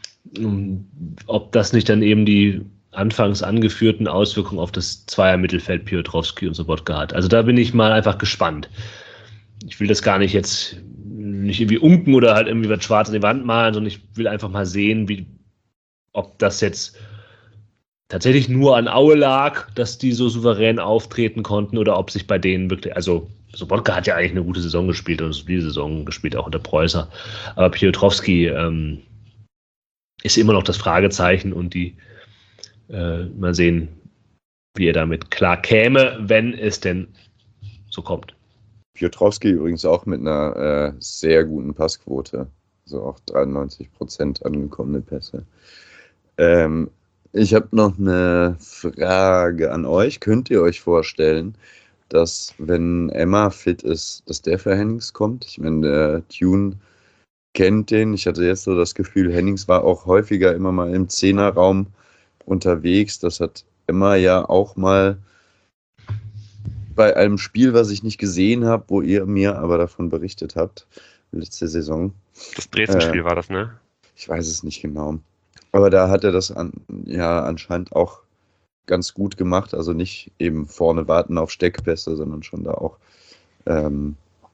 ob das nicht dann eben die anfangs angeführten Auswirkungen auf das Zweier-Mittelfeld Piotrowski und Sobotka hat. Also da bin ich mal einfach gespannt. Ich will das gar nicht jetzt nicht irgendwie unken oder halt irgendwie was schwarz an die Wand malen, sondern ich will einfach mal sehen, wie, ob das jetzt tatsächlich nur an Aue lag, dass die so souverän auftreten konnten oder ob sich bei denen wirklich, also Sobotka hat ja eigentlich eine gute Saison gespielt und diese Saison gespielt, auch unter Preußer, aber Piotrowski ähm, ist immer noch das Fragezeichen und die äh, mal sehen, wie er damit klar käme, wenn es denn so kommt. Piotrowski übrigens auch mit einer äh, sehr guten Passquote, also auch dreiundneunzig Prozent angekommene Pässe. Ähm, Ich habe noch eine Frage an euch. Könnt ihr euch vorstellen, dass, wenn Emma fit ist, dass der für Hennings kommt? Ich meine, der Tune kennt den. Ich hatte jetzt so das Gefühl, Hennings war auch häufiger immer mal im Zehnerraum unterwegs. Das hat Emma ja auch mal bei einem Spiel, was ich nicht gesehen habe, wo ihr mir aber davon berichtet habt, letzte Saison. Das Dresden-Spiel äh, war das, ne? Ich weiß es nicht genau. Aber da hat er das an, ja anscheinend auch ganz gut gemacht. Also nicht eben vorne warten auf Steckpässe, sondern schon da auch ähm,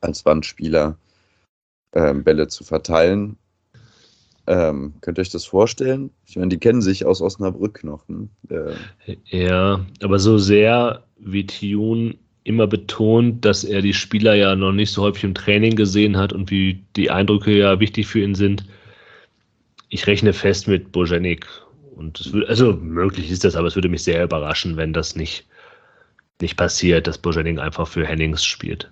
als Wandspieler ähm, Bälle zu verteilen. Ähm, könnt ihr euch das vorstellen? Ich meine, die kennen sich aus Osnabrück noch. Ne? Äh, Ja, aber so sehr wie Thioune immer betont, dass er die Spieler ja noch nicht so häufig im Training gesehen hat und wie die Eindrücke ja wichtig für ihn sind. Ich rechne fest mit Boženík. Und es würde, also möglich ist das, aber es würde mich sehr überraschen, wenn das nicht, nicht passiert, dass Boženík einfach für Hennings spielt.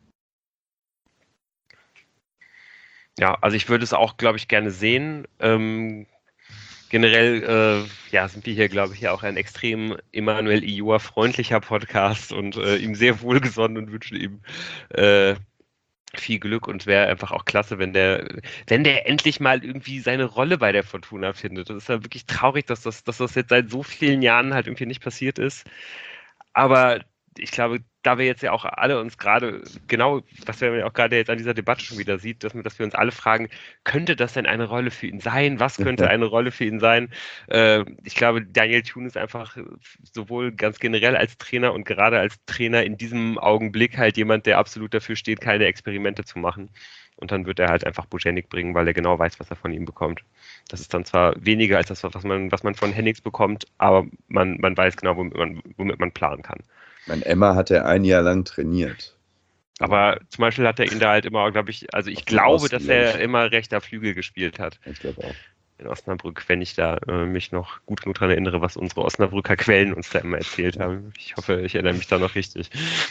Ja, also ich würde es auch, glaube ich, gerne sehen. Ähm, generell äh, ja, sind wir hier, glaube ich, ja auch ein extrem Emanuel Ijoa-freundlicher Podcast und äh, ihm sehr wohlgesonnen und wünschen ihm äh, viel Glück, und wäre einfach auch klasse, wenn der, wenn der endlich mal irgendwie seine Rolle bei der Fortuna findet. Das ist ja wirklich traurig, dass das, dass das jetzt seit so vielen Jahren halt irgendwie nicht passiert ist. Aber ich glaube, da wir jetzt ja auch alle uns gerade, genau, was wir ja auch gerade jetzt an dieser Debatte schon wieder sieht, dass wir, dass wir uns alle fragen, könnte das denn eine Rolle für ihn sein? Was könnte eine Rolle für ihn sein? Äh, ich glaube, Daniel Thioune ist einfach sowohl ganz generell als Trainer und gerade als Trainer in diesem Augenblick halt jemand, der absolut dafür steht, keine Experimente zu machen. Und dann wird er halt einfach Boženík bringen, weil er genau weiß, was er von ihm bekommt. Das ist dann zwar weniger als das, was man, was man von Hennings bekommt, aber man, man weiß genau, womit man, womit man planen kann. Mein Emma hat er ein Jahr lang trainiert. Aber zum Beispiel hat er ihn da halt immer, glaube ich, also ich Auf dem glaube, Osten, dass glaub er ich. immer rechter Flügel gespielt hat Ich glaube auch. in Osnabrück, wenn ich da äh, mich noch gut genug daran erinnere, was unsere Osnabrücker Quellen uns da immer erzählt haben. Ich hoffe, ich erinnere mich da noch richtig.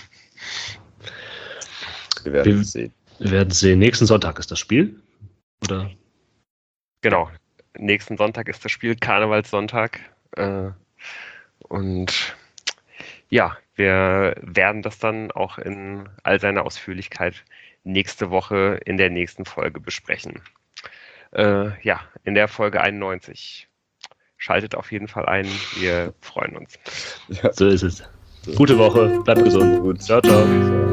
Wir werden Wir- es sehen. Wir werden sehen. Nächsten Sonntag ist das Spiel. Oder? Genau. Nächsten Sonntag ist das Spiel, Karnevalssonntag. Äh, und ja, wir werden das dann auch in all seiner Ausführlichkeit nächste Woche in der nächsten Folge besprechen. Äh, ja, in der Folge einundneunzig. Schaltet auf jeden Fall ein. Wir freuen uns. Ja. So ist es. Gute Woche. Bleibt gesund. Gut. Ciao, ciao. Ciao.